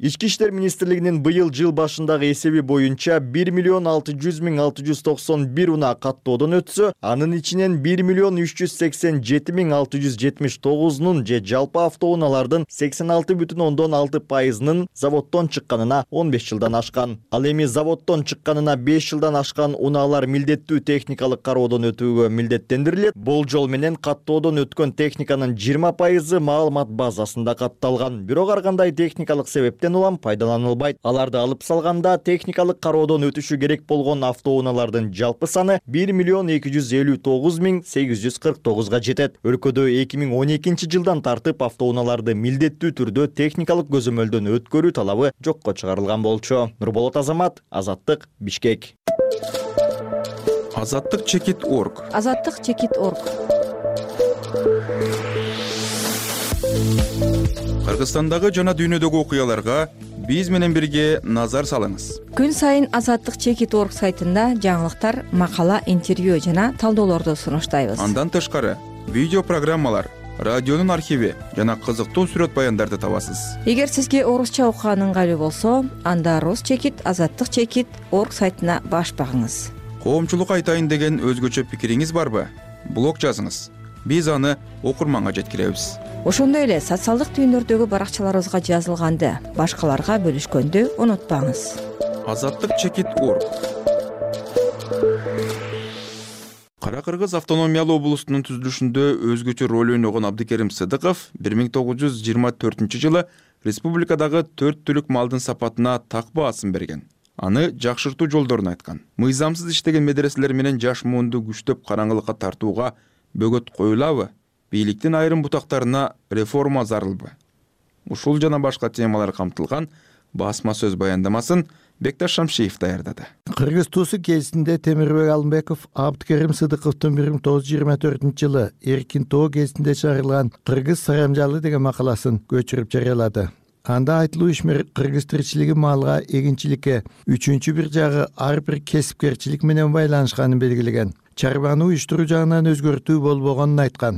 Ички иштер министрлигинин быйыл жыл башындагы эсеби боюнча бир миллион алты жүз миң алты жүз токсон бир унаа каттоодон өтсө, анын ичинен бир миллион үч жүз сексен жети миң алты жүз жетимиш тогузунун же жалпы автоунаалардын сексен алты бүтүн ондон алты пайызынын заводдон чыкканына он беш жылдан ашкан. Ал эми заводдон чыкканына беш жылдан ашкан унаалар милдеттүү техникалык кароодон өтүүгө милдеттендирилет. Болжол менен каттоодон өткөн техниканын жыйырма пайызы маалымат базасында катталган. Бирок ар кандай техникалык себептен улам пайдаланылбайт. Аларды алып салганда техникалык кароодон өтүшү керек болгон автоунаалардын жалпы саны бир миллион эки жүз элүү тогуз миң сегиз жүз кырк тогузга жетет. Өлкөдө эки миң он экинчи жылдан тартып автоунааларды милдеттүү түрдө техникалык көзөмөлдөн өткөрүү талабы жокко чыгарылган болчу. Нурболот Азамат, Азаттык, Бишкек.
Азаттык чекит орг.
Азаттык чекит орг.
Кыргызстандагы жана дүйнөдөгү окуяларга биз менен бирге назар салыңыз.
Күн сайын Азаттык чекит орг сайтында жаңылыктар, макала, интервью жана талдоолорду сунуштайбыз.
Андан тышкары видео программалар, радионун архиви жана кызыктуу сүрөт баяндарды табасыз.
Эгер сизге орусча окуган ыңгайлуу болсо, анда рус чекит азаттык чекит орг сайтына баш багыңыз.
Коомчулук айтайын деген өзгөчө пикириңиз барбы? Блог жазыңыз. Биз аны окурманга жеткиребиз.
Ошондой эле социалдык түйүндөрдөгү баракчаларыбызга жазылганды башкаларга бөлүшкөндү унутпаңыз.
Азаттык чекит орг. Кара Кыргыз автономиялуу облусунун түзүлүшүндө өзгөчө роль ойногон Абдыкерим Сыдыков бир миң тогуз жүз жыйырма төртүнчү жылы республикадагы төрт түлүк малдын сапатына так баасын берген. Аны жакшыртуу жолдорун айткан. Мыйзамсыз иштеген медреселер менен жаш муунду күчтөп караңгылыкка тартууга бөгөт коюлабы? Бийликтин айрым бутактарына реформа зарылбы? Ушул жана башка темалар камтылган басма сөз баяндамасын Бекташ Шамшиев даярдады.
Кыргыз туусу гезитинде Темирбек Алымбеков Абдыкерим Сыдыковдун бир миң тогуз жүз жыйырма төртүнчү жылы Эркин тоо гезитинде чыгарылган Кыргыз сарамжалы деген макаласын көчүрүп жарыялады. Анда айтылуу ишмер кыргыз тиричилиги малга, эгинчиликке, үчүнчү бир жагы ар бир кесипкерчилик менен байланышканын белгилеген. Чарбаны уюштуруу жагынан өзгөртүү болбогонун айткан.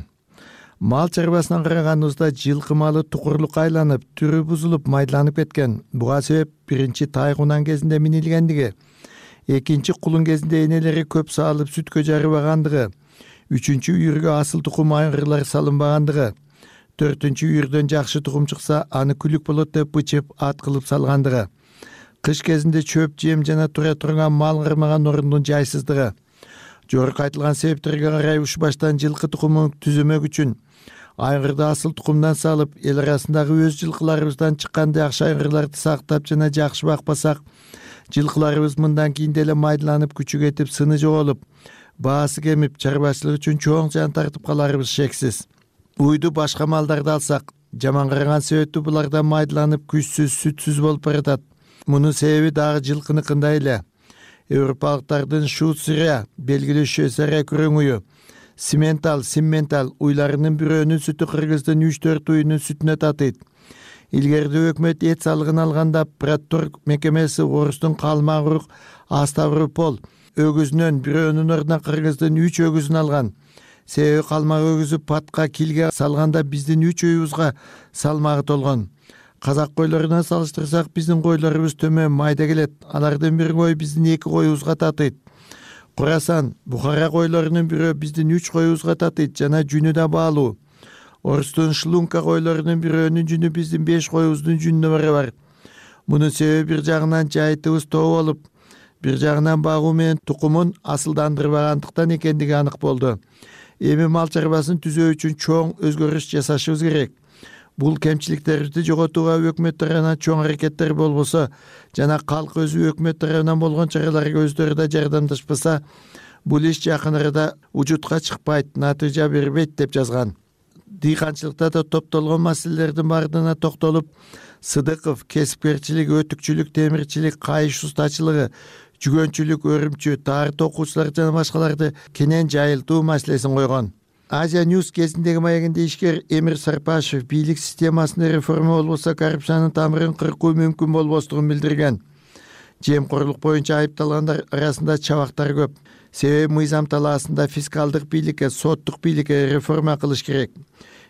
Мал чарбасынан караганыбызда жылкы малы тукурлукка айланып, түрү бузулуп, майдаланып кеткен. Буга себеп биринчи тайгунан кезинде минилгендиги, экинчи кулун кезинде энелери көп саалып сүткө жарыбагандыгы, үчүнчү үйүргө асыл тукум айгырлар салынбагандыгы, төртүнчү үйүрдөн жакшы тукум чыкса, аны күлүк болот деп бычып ат кылып салгандыгы, кыш кезинде чөп, жем жана тура турган мал кырмаган орундун жайсыздыгы. Жогорку айтылган себептерге карай уш баштан жылкы тукумун түзөмөк үчүн айгырды асыл тукумдан салып, эл арасындагы өз жылкыларыбыздан чыккан жакшы айгырларды сактап жана жакшы бакпасак, жылкыларыбыз мындан кийин деле майдаланып, күчү кетип, сыны жоголуп, баасы кемип, чарбачылык үчүн чоң жан тартып каларыбыз шексиз. Уйду башка малдарды алсак, жаман караган себептүү булардан майдаланып, күчсүз, сүтсүз болуп баратат. Мунун себеби дагы жылкыныкындай эле. Европалыктардын шуцыря, белгилүү шөсөрө күрөңүйү, Симентал, симментал уйларынын бирөөнүн сүтү Кыргыздын үч төрт уйунун сүтүнө татыйт. Илгерде өкмөт эт салыгын алганда Пратторг мекемеси орустун Калмагурук, Аставропол өгүзүнөн бирөөнүн ордуна Кыргыздын үч өгүзүн алган. Себеби калмак өгүзү патка, килге салганда биздин үч уюбузга салмагы толгон. Казак койлорунан салыштырсак, биздин койлорубуз төмөн майда келет. Алардын бир кой биздин эки коюбузга татыйт. Курасан, Бухара койлорунун бирөө биздин үч коюбузга татыйт жана жүнү да баалуу. Орустун Шлунка койлорунун бирөөнүн жүнү биздин беш коюбуздун жүнүнө барабар. Мунун себеби бир жагынан жайытыбыз тоо болуп, бир жагынан багуу менен тукумун асылдандырбагандыктан экендиги анык болду. Эми мал чарбасын түзөө үчүн чоң өзгөрүш жасашыбыз керек. Бул кемчиликтерди жоготууга өкмөт тарабынан чоң аракеттер болбосо жана калк өзү өкмөт тарабынан болгон чараларга өздөрү да жардамдашпаса, бул иш жакын арада учутка чыкпайт, натыйжа бербейт деп жазган. Дыйканчылыкта да топтолгон маселелердин бардыгына токтолуп, Сыдыков кесипкерчилик, өтүкчүлүк, темирчилик, кайыш устачылыгы, жүгөнчүлүк, өрүмчү, тарых окуучулар жана башкаларды кенен жайылтуу маселесин койгон. Азия Ньюс кезиндеги маегинде ишкер Эмир Сарпашев бийлик системасында реформа болбосо коррупциянын тамырын кыркуу мүмкүн болбостугун билдирген. Жемкорлук боюнча айыпталгандар арасында чабактар көп. Себеби мыйзам талаасында фискалдык бийликке, соттук бийликке реформа кылыш керек.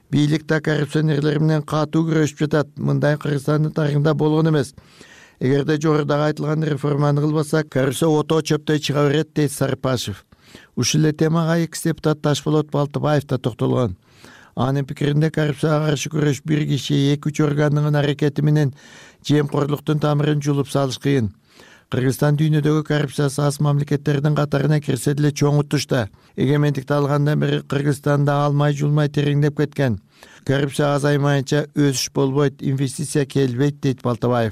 бийлик да коррупционерлер менен катуу күрөшүп жатат. Мындай Кыргызстандын тарыхында болгон эмес. Эгерде жогорудагы айтылган реформаны кылбасак, коррупция отоо чөптөй чыга берет, дейт Сарыпашев. Ушул эле темага экс депутат Ташболот Балтыбаев да токтолгон. Анын пикиринде коррупцияга каршы күрөш бир киши, эки үч органдын аракети менен жемкорлуктун тамырын жулуп салыш кыйын. Кыргызстан дүйнөдөгү коррупциясы аз мамлекеттердин катарына кирсе деле чоң утушта. Эгемендикти алгандан бери Кыргызстанда алмай жулмай тереңдеп кеткен. Коррупция азаймайынча өсүш болбойт, инвестиция келбейт, дейт Балтыбаев.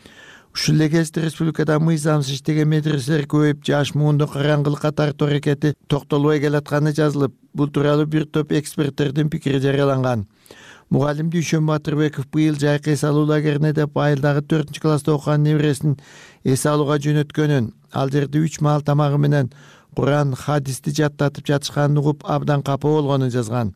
Ушул эле кезде республикада мыйзамсыз иштеген медреселер көбөйүп, жаш муунду караңгылыкка тартуу аракети токтолбой келатканы жазылып, бул тууралуу бир топ эксперттердин пикири жарыяланган. Мугалим Дүйшөн Батырбеков быйыл жайкы эс алуу лагерине деп айылдагы төртүнчү класста окуган небересин эс алууга жөнөткөнүн, ал жерде үч маал тамагы менен Куран, хадисти жаттатып жатышканын угуп абдан капа болгонун жазган.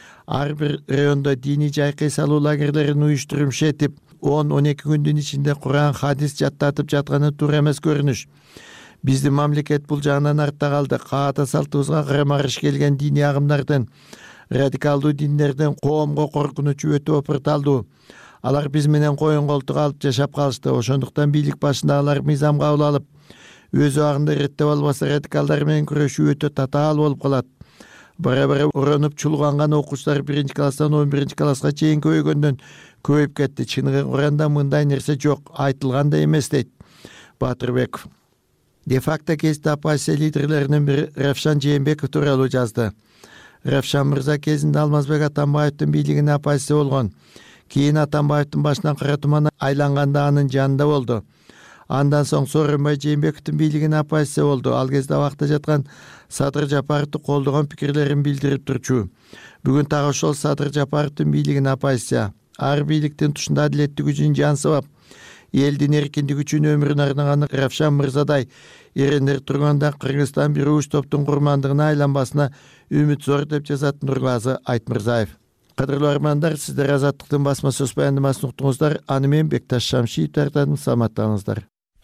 Ар бир райондо диний жайкы эс алуу лагерлерин уюштуруп иштетип, он он эки күндүн ичинде Куран, хадис жаттатып жатканы туура эмес көрүнүш. Биздин мамлекет бул жагынан артта калды. Каата салтыбызга карама-каршы келген диний агымдардын, радикалдуу диндерден коомго коркунучу өтө опурталдуу. Алар биз менен коюн колтук алып жашап калышты. Ошондуктан бийлик башындагылар мыйзам кабыл алып, өз убагында иреттеп албаса радикалдар менен күрөшүү өтө татаал болуп калат. Бара-бара уранып чулганган окуучулар биринчи класстан он биринчи класска чейин көбөйгөндөн көбөйүп кетти. Чыныгы Куранда мындай нерсе жок, айтылган да эмес, дейт Батырбеков. Де-факто кезде оппозиция лидерлеринин бири Равшан Жээнбеков тууралуу жазды. Равшан мырза кезинде Алмазбек Атамбаевдин бийлигине оппозиция болгон. Кийин Атамбаевдин башынан кара туман айланганда анын жанында болду. Андан соң Сооронбай Жээнбековдун бийлигине оппозиция болду. Ал кезде абакта жаткан Садыр Жапаровду колдогон пикирлерин билдирип турчу. Бүгүн так ошол Садыр Жапаровдун бийлигине оппозиция. Ар бийликтин тушунда адилеттик үчүн жан сабап, элдин эркиндиги үчүн өмүрүн арнаган Равшан мырзадай эрендер турганда Кыргызстан бир уч топтун курмандыгына айланбасына үмүт зор, деп жазат Нургазы Айтмырзаев. Кадырлуу армандар, сиздер Азаттыктын басма сөз баяндамасын уктуңуздар. Аны мен Бекташ Шамшиев тартадым. Саламаттаңыздар.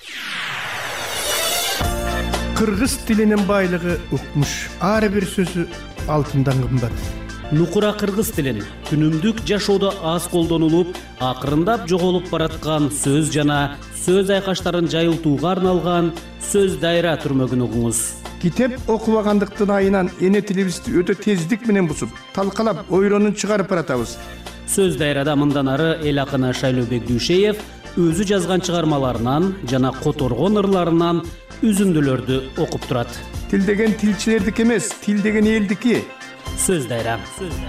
Кыргыз тилинин байлыгы укмуш. Ар бир сөзү алтындан кымбат.
Нукура кыргыз тилин күнүмдүк жашоодо аз колдонулуп, акырындап жоголуп бараткан сөз жана сөз айкаштарын жайылтууга арналган сөз дайра түрмөгүн угуңуз.
Китеп окубагандыктын айынан эне тилибизди өтө тездик менен бузуп, талкалап, ойронун чыгарып баратабыз.
Сөз дайрада мындан ары эл акыны Шайлообек Дүйшеев өзү жазган чыгармаларынан жана которгон ырларынан үзүндүлөрдү окуп турат.
Тил деген тилчилердики эмес, тил деген элдики.
Сөз дайра.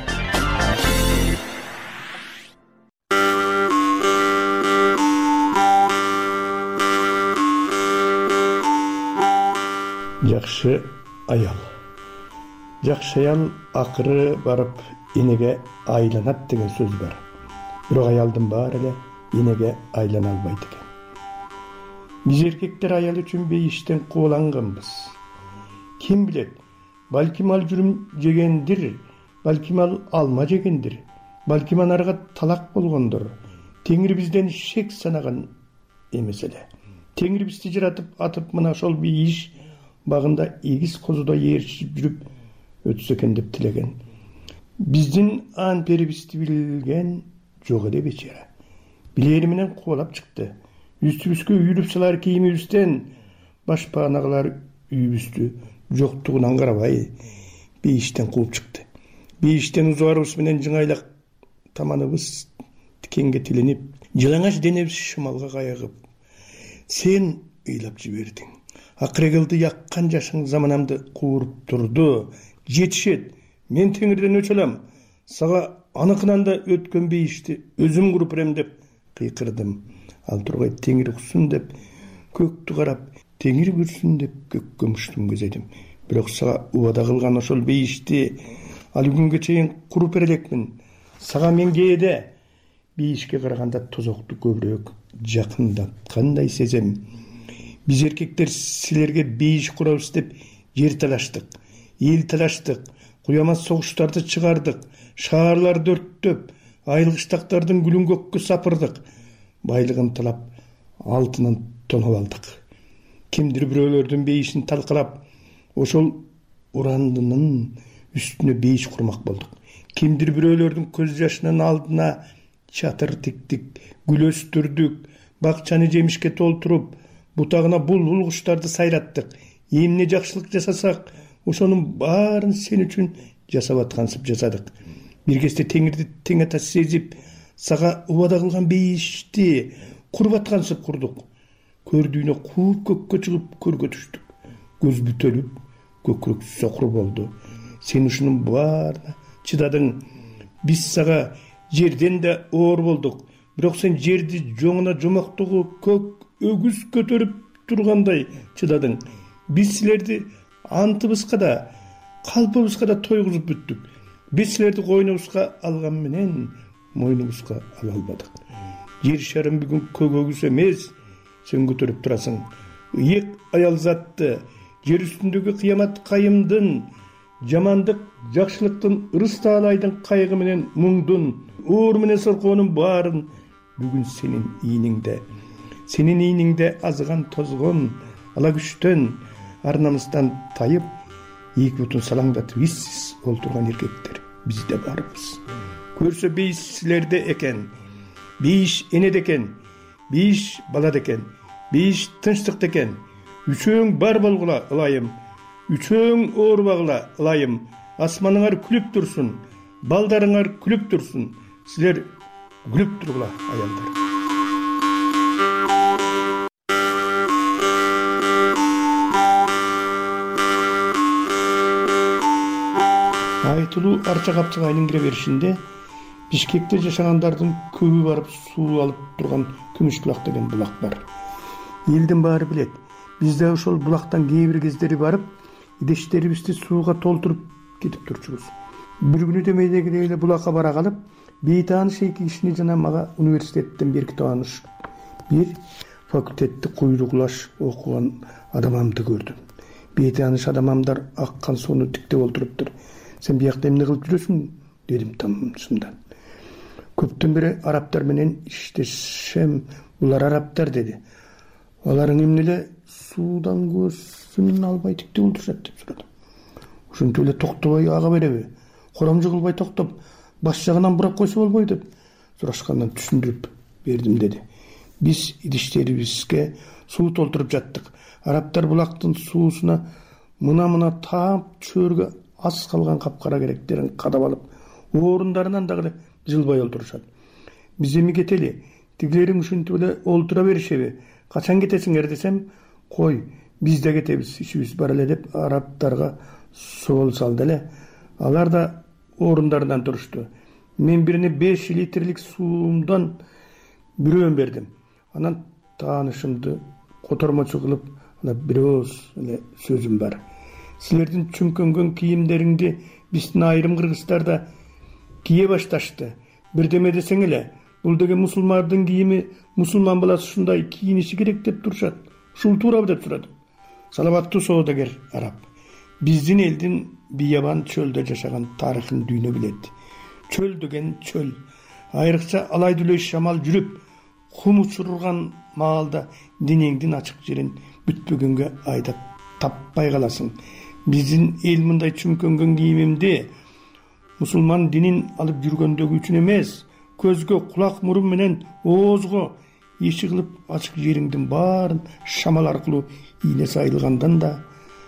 Жакшы аял. Жакшы аял акыры барып энеге айланат деген сөз бар. Бирок аялдын баары эле энеге айлана албайт экен. Биз эркектер аял үчүн бейиштен кубуланганбыз. Ким билет, балким ал жүрүм жегендир, балким ал алма жегендир, балким анарга талак болгондор. Теңир бизден шек санаган эмес эле. Теңир бизди жаратып атып мына ошол бейиш багында эгиз козудо ээрчип жүрүп өтсө экен деп тилеген. Биздин ан перибизди билген жок эле бечара. Билери менен кубалап чыкты. Үстүбүзгө үйүлүп салар кийимибизден башпаанагылар үйүбүздү жоктугунан карабай бейиштен кууп чыкты. Бейиштен узарыбыз менен жыңайлак таманыбыз тикенге тиленип, жылаңач денебиз шымалга кайыгып, сен ыйлап жибердиң. Акырегилди яккан жашың заманамды кууруп турду. Жетишет, мен Теңирден өч алам. Сага аныкынан да өткөн бейишти өзүм куруп берем деп кыйкырдым. Ал тургай Теңир уксун деп көктү карап, Теңир көрсүн деп көккө муштум көзөйдүм. Бирок сага убада кылган ошол бейишти ал күнгө чейин куруп бере элекмин. Сага мен кээде бейишке караганда тозокту көбүрөөк жакындаткандай сезем. Биз эркектер силерге бейиш курабыз деп жер талаштык, эл талаштык, куямас согуштарды чыгардык, шаарларды өрттөп, айылгыштактардын гүлүн көккө сапырдык, байлыгын талап, алтынын тоноп алдык. Кимдир бирөөлөрдүн бейишин талкалап, ошол урандынын үстүнө бейиш курмак болдук. кимдир бирөөлөрдүн көз жашынын алдына чатыр тиктик, гүл өстүрдүк, бакчаны жемишке толтуруп, бутагына булбул куштарды сайраттык. Эмне жакшылык жасасак, ошонун баарын сен үчүн жасап аткансып жасадык. Бир кезде теңирди тең ата сезип, сага убада кылган бейишти курбаткансып курдук. Көрдүйүнө кууп көккө чыгып көргө түштүк. Көз бүтөлүп, көкүрөк сокур болду. Сен ушунун баарына чыдадың. Биз сага жерден да оор болдук. Бирок сен жерди жоңуна жомоктогу көк өгүз көтөрүп тургандай чыдадың. Биз силерди антыбызга да, калпыбызга да тойгузуп бүттүк. Биз силерди койнубузга алган менен мойнубузга ала албадык. Жер шарым бүгүн көк өгүз эмес, сен көтөрүп турасың. Ыйык аял затты, жер үстүндөгү кыямат кайымдын, жамандык жакшылыктын, ырыс таалайдын кайгы менен муңдун, оор менен соркоонун баарын бүгүн сенин ийниңде. Сенин ийниңде азган тозгон, ала күчтөн, ар намыстан тайып, эки бутун салаңдатып иссиз олтурган эркектер бизде барбыз. Көрсө бейиш силерде экен, бейиш энеде экен, бейиш балада экен, бейиш тынчтыкта экен. Үчөөң бар болгула ылайым, үчөөң оорубагыла ылайым. Асманыңар күлүп турсун, балдарыңар күлүп турсун. Силер күлүп тургула аялдар. Айтылуу арча капчыгайдын кире беришинде Бишкекте жашагандардын көбү барып суу алып турган Күмүшбулак деген булак бар. Элдин баары билет. Биз да ошол булактан кээ бир кездери барып, идештерибизди сууга толтуруп кетип турчубуз. Бир күнү демейдегидей эле булакка бара калып, бейтааныш эки кишини жана мага университеттен берки тааныш бир факультетти куйругулаш окуган адамамды көрдүм. Бейтааныш адамамдар аккан сууну тиктеп олтуруптур. Сен биякта эмне кылып жүрөсүң? Дедим тамчымдан. Көптөн бери арабтар менен иштешем, булар арабтар деди. Аларың эмне эле суудан көзүн албай тиктеп олтурушат деп сурадым. Ушинтип эле токтобой ага береби? Коромжу кылбай токтоп, баш жагынан бурап койсо болбойбу деп сурашкандан түшүндүрүп бердим деди. Биз идиштерибизге суу толтуруп жаттык. Арабтар булактын суусуна мына-мына таап чөөргө аз калган капкара керектерин кадап алып, орундарынан дагы жылбай олтурушат. Биз эми кетели, тигилерим ушинтип эле олтура беришеби? Качан кетесиңер десем, кой, биз да кетебиз, ишибиз бар эле деп арабтарга соол салды эле. Алар да орундарынан турушту. Мен бирине беш литрлик суумдан бирөөн бердим. Анан таанышымды котормочу кылып, бир ооз эле сөзүм бар. Силердин чүңкөнгөн кийимдериңди биздин айрым кыргыздарда кие башташты. Бирдеме десең эле, бул деген мусулмандын кийими, мусулман баласы ушундай кийиниши керек деп турушат. Ушул туурабы деп сурадым. Саламаттуу соодагер араб. Биздин элдин биябан чөлдө жашаган тарыхын дүйнө билет. Чөл деген чөл. Айрыкча алай дүлөй шамал жүрүп, кум учурган маалда денеңдин ачык жерин бүтпөгөнгө айдап таппай каласың. Биздин эл мындай чүңкөнгөн кийимимди мусулман динин алып жүргөндөгү үчүн эмес, көзгө, кулак, мурун менен оозго иши кылып ачык жериңдин баарын шамал аркылуу ийне сайылгандан да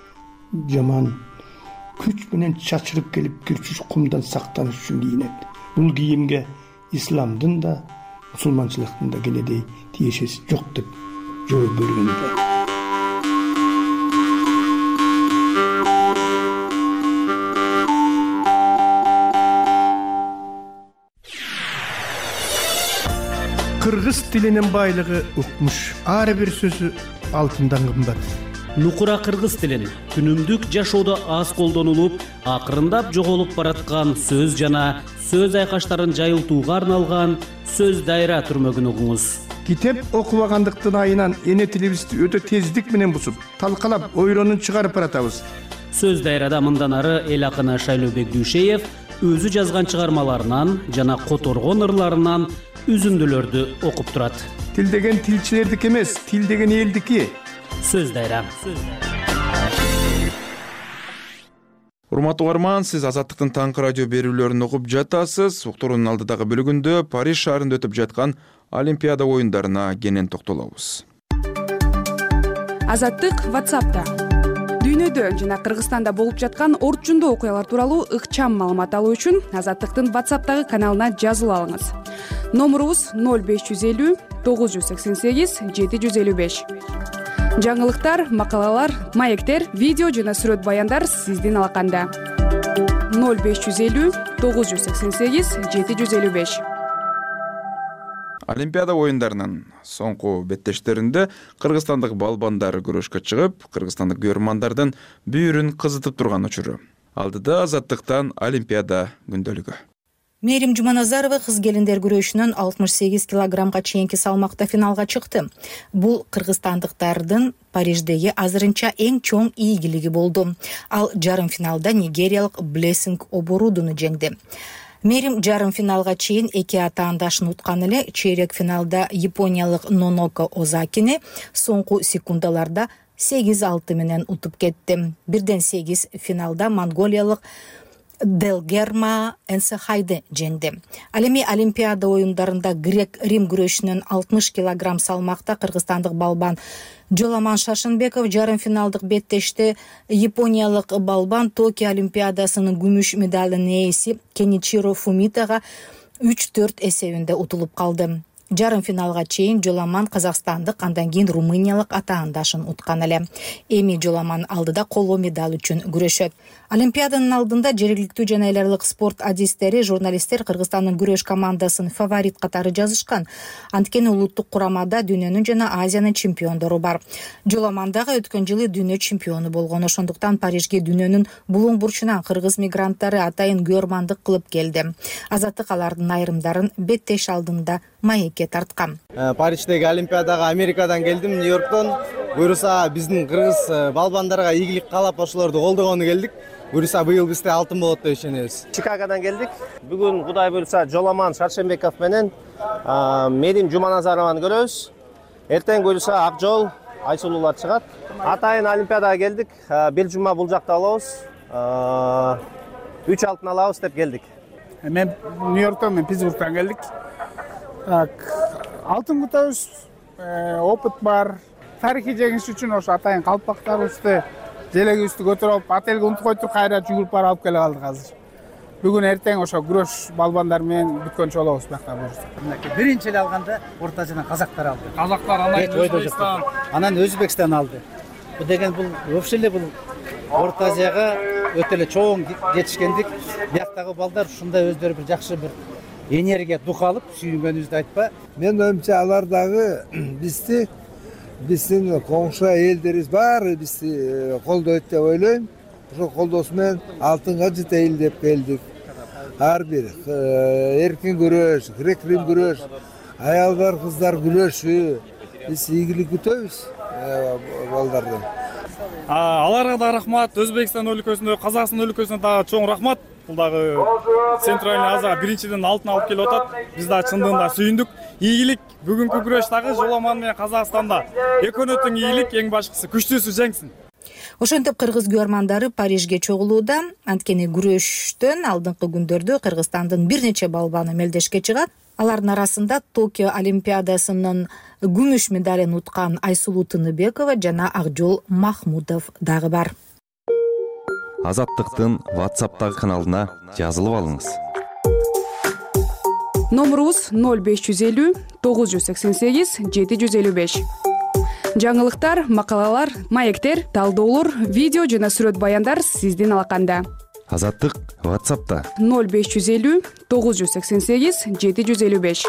жаман күч менен чачырып келип кирчүш кумдан сактаныш үчүн кийинет. Бул кийимге исламдын да, мусулманчылыктын да кенедей тиешеси жок деп жооп бергенде. Кыргыз тилинин байлыгы укмуш. Ар бир сөзү алтындан кымбат.
Нукура кыргыз тилин күнүмдүк жашоодо аз колдонулуп, акырындап жоголуп бараткан сөз жана сөз айкаштарын жайылтууга арналган сөз дайра түрмөгүн угуңуз.
Китеп окубагандыктын айынан эне тилибизди өтө тездик менен бусуп, талкалап, ойронун чыгарып баратабыз.
Сөз дайрада мындан ары эл акыны Шайлообек Дүйшеев өзү жазган чыгармаларынан жана которгон ырларынан үзүндүлөрдү окуп турат.
Тил деген тилчилердики эмес, тил деген элдики.
Сөз дайра.
урматтуу угарман, сиз Азаттыктын таңкы радио берүүлөрүн угуп жатасыз. Уктуруунун алдыдагы бөлүгүндө Париж шаарында өтүп жаткан Олимпиада оюндарына кенен токтолобуз.
Азаттык WhatsApp'та. Дүйнөдө жана Кыргызстанда болуп жаткан орчундуу окуялар тууралуу ыкчам маалымат алуу үчүн Азаттыктын WhatsApp'тагы каналына жазылып алыңыз. Номурубуз ноль беш жүз элүү тогуз жүз сексен сегиз жети жүз элүү беш. Жаңылыктар, макалалар, маектер, видео жана сүрөт баяндар сиздин алаканда. ноль беш жүз элүү тогуз жүз сексен сегиз жети жүз элүү беш.
Олимпиада оюндарынын соңку беттештеринде кыргызстандык балбандар күрөшкө чыгып, кыргызстандык көрөрмандардын бүйүрүн кызытып турган учуру. Алдыда Азаттыктан Олимпиада күндөлүгү.
Мээрим Жуманазарова кыз келиндер күрөшүнөн алтымыш сегиз килограммга чейинки салмакта финалга чыкты. Бул кыргызстандыктардын Париждеги азырынча эң чоң ийгилиги болду. Ал жарым финалда нигериялык Блессинг Оборудуну жеңди. Мээрим жарым финалга чейин эки атаандашын уткан эле, чейрек финалда япониялык Ноноко Озакини соңку секундаларда сегиз алты менен утуп кетти. Бирден сегиз финалда монголиялык Делгерма Энсехайды жеңди. Ал эми Олимпиада оюндарында грек-рим күрөшүнөн алтымыш килограмм салмакта кыргызстандык балбан Жоламан Шашынбеков жарым финалдык беттеште япониялык балбан Токио Олимпиадасынын күмүш медалынын ээси Кеничиро Фумитага үч төрт эсебинде утулуп калды. Жарым финалга чейин Жоламан казакстандык, андан кийин румыниялык атаандашын уткан эле. Эми Жоламан алдыда коло медаль үчүн күрөшөт. Олимпиаданын алдында жергиликтүү жана эл аралык спорт адистери, журналисттер Кыргызстандын күрөш командасын фаворит катары жазышкан. Анткени улуттук курамада дүйнөнүн жана Азиянын чемпиондору бар. Жоламан дагы өткөн жылы дүйнө чемпиону болгон. Ошондуктан Парижге дүйнөнүн булуң бурчунан кыргыз мигранттары атайын көрмандык кылып келди. Азаттык алардын айрымдарын беттеш алдында маекке тарткан.
Париждеги Олимпиадага Америкадан келдим, Нью-Йорктон. Буюрса биздин кыргыз балбандарга ийгилик каалап ошолорду колдогону келдик. Буюрса быйыл бизде алтын болот деп ишенебиз. Чикагодан келдик. Бүгүн Кудай буюрса Жоламан Шаршенбеков менен Мээрим Жуманазарованы көрөбүз. Эртең буюрса Акжол, Айсулуулар чыгат. Атайын Олимпиадага келдик. Бир жума бул жакта болобуз. үч алтын алабыз деп келдик.
Мен Нью-Йорктон, мен Питтсбургтан келдик. Алтын күтөбүз, опыт бар. Тарихи жеңиш үчүн ошо атайын калпактарыбызды, желегибизди көтөрүп алып, отелге унутуп койтук, кайра жүгүрүп барып алып келе калдык азыр. Бүгүн эртең ошо күрөш балбандар менен бүткөнчө болобуз бияка буюрса.
Биринчи эле алганда орто азиядан казактар алды.
Казактар, анан
Өзбекстан, анан Өзбекстан алды. Бул деген бул вообще эле бул Орто Азияга өтө эле чоң жетишкендик. Бияктагы балдар ушундай өздөрү бир жакшы бир энергия дух алып, сүйүнгөнүбүздү айтпа.
Мен оюмча алар дагы бизди биздин коңшу элдерибиз баары бизди колдойт деп ойлойм. Ошол колдоосу менен алтынга жетейин деп келдик. Ар бир эркин күрөш, грек-рим күрөш, аялдар, кыздар күрөшү биз ийгилик күтөбүз балдардан.
Аларга да рахмат, Өзбекстан өлкөсүндө, Казакстан өлкөсүнө дагы чоң рахмат. Бул дагы Центральный Азияга биринчиден алтын алып келип атат. Биз да чындыгында сүйүндүк. Ийгилик бүгүнкү күрөш дагы Жоламан менен Казакстанда. Экөөнө тең ийгилик, эң башкысы күчтүүсү жеңсин.
Ошентип кыргыз көрөрмандары Парижге чогулууда. Анткени күрөштөн алдыңкы күндөрдө Кыргызстандын бир нече балбаны мелдешке чыгат. Алардын арасында Токио Олимпиадасынын күмүш медалын уткан Айсулуу Тыныбекова жана Акжол Махмудов дагы бар.
Азаттыктын WhatsApp'тагы каналына жазылып алыңыз.
Номурубуз ноль беш жүз элүү тогуз жүз сексен сегиз жети жүз элүү беш. Жаңылыктар, макалалар, маектер, талдоолор, видео жана сүрөт баяндар сиздин алаканда.
Азаттык WhatsApp'та
ноль беш жүз элүү тогуз жүз сексен сегиз жети жүз элүү беш.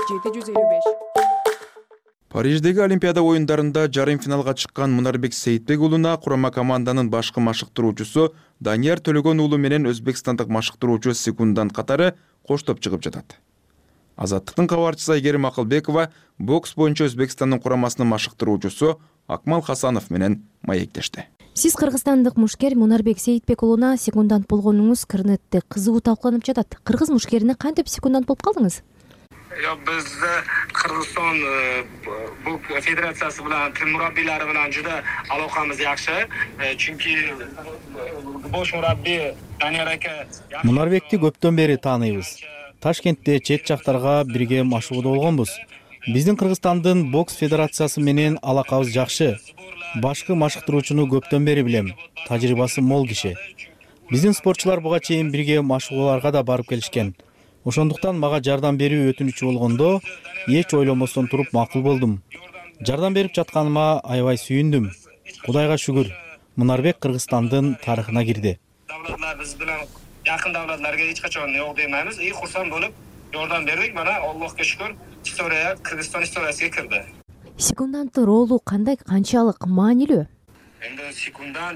Париждеги Олимпиада оюндарында жарым финалга чыккан Мунарбек Сейитбек уулуна курама команданын башкы машыктыруучусу Данияр Төлөгөн уулу менен өзбекстандык машыктыруучу секундант катары коштоп чыгып жатат. Азаттыктын кабарчысы Айгерим Акылбекова бокс боюнча Өзбекстандын курамасынын машыктыруучусу Акмал Хасанов менен маектешти.
Сиз кыргызстандык мушкер Мунарбек Сейитбек уулуна секундант болгонуңуз Кырнетте кызуу талкууланып жатат. Кыргыз мушкерине кантип секундант болуп калдыңыз?
bizda Qirg'iziston bu federatsiyasi bilan til murabbiylari bilan juda aloqamiz yaxshi, chunki bosh murabbiy Daniyar aka
Мунарбекти көптөн бери тааныйбыз. Ташкентте чет жактарга бирге машыгуу болгонбуз. Биздин Кыргызстандын бокс федерациясы менен алакабыз жакшы. Башкы машыктыруучуну көптөн бери билем. Тажрыйбасы мол киши. Биздин спортчулар буга чейин бирге машыгууларга да барып келишкен. Ошондуктан мага жардам берүү өтүнүчү болгондо эч ойлонбостон туруп макул болдум. Жардам берип жатканыма аябай сүйүндүм. Кудайга шүгүр. Мунарбек Кыргызстандын тарыхына кирди.
Davlatlar biz bilan yaqin davlatlarga hech qachon yo'q demaymiz. Ey xursand bo'lib yordam berdik. Mana Allohga shukr, istoriya Qirg'iziston istoriyasiga kirdi.
Секунданттын ролу кандай, канчалык маанилүү?
Endi sekundan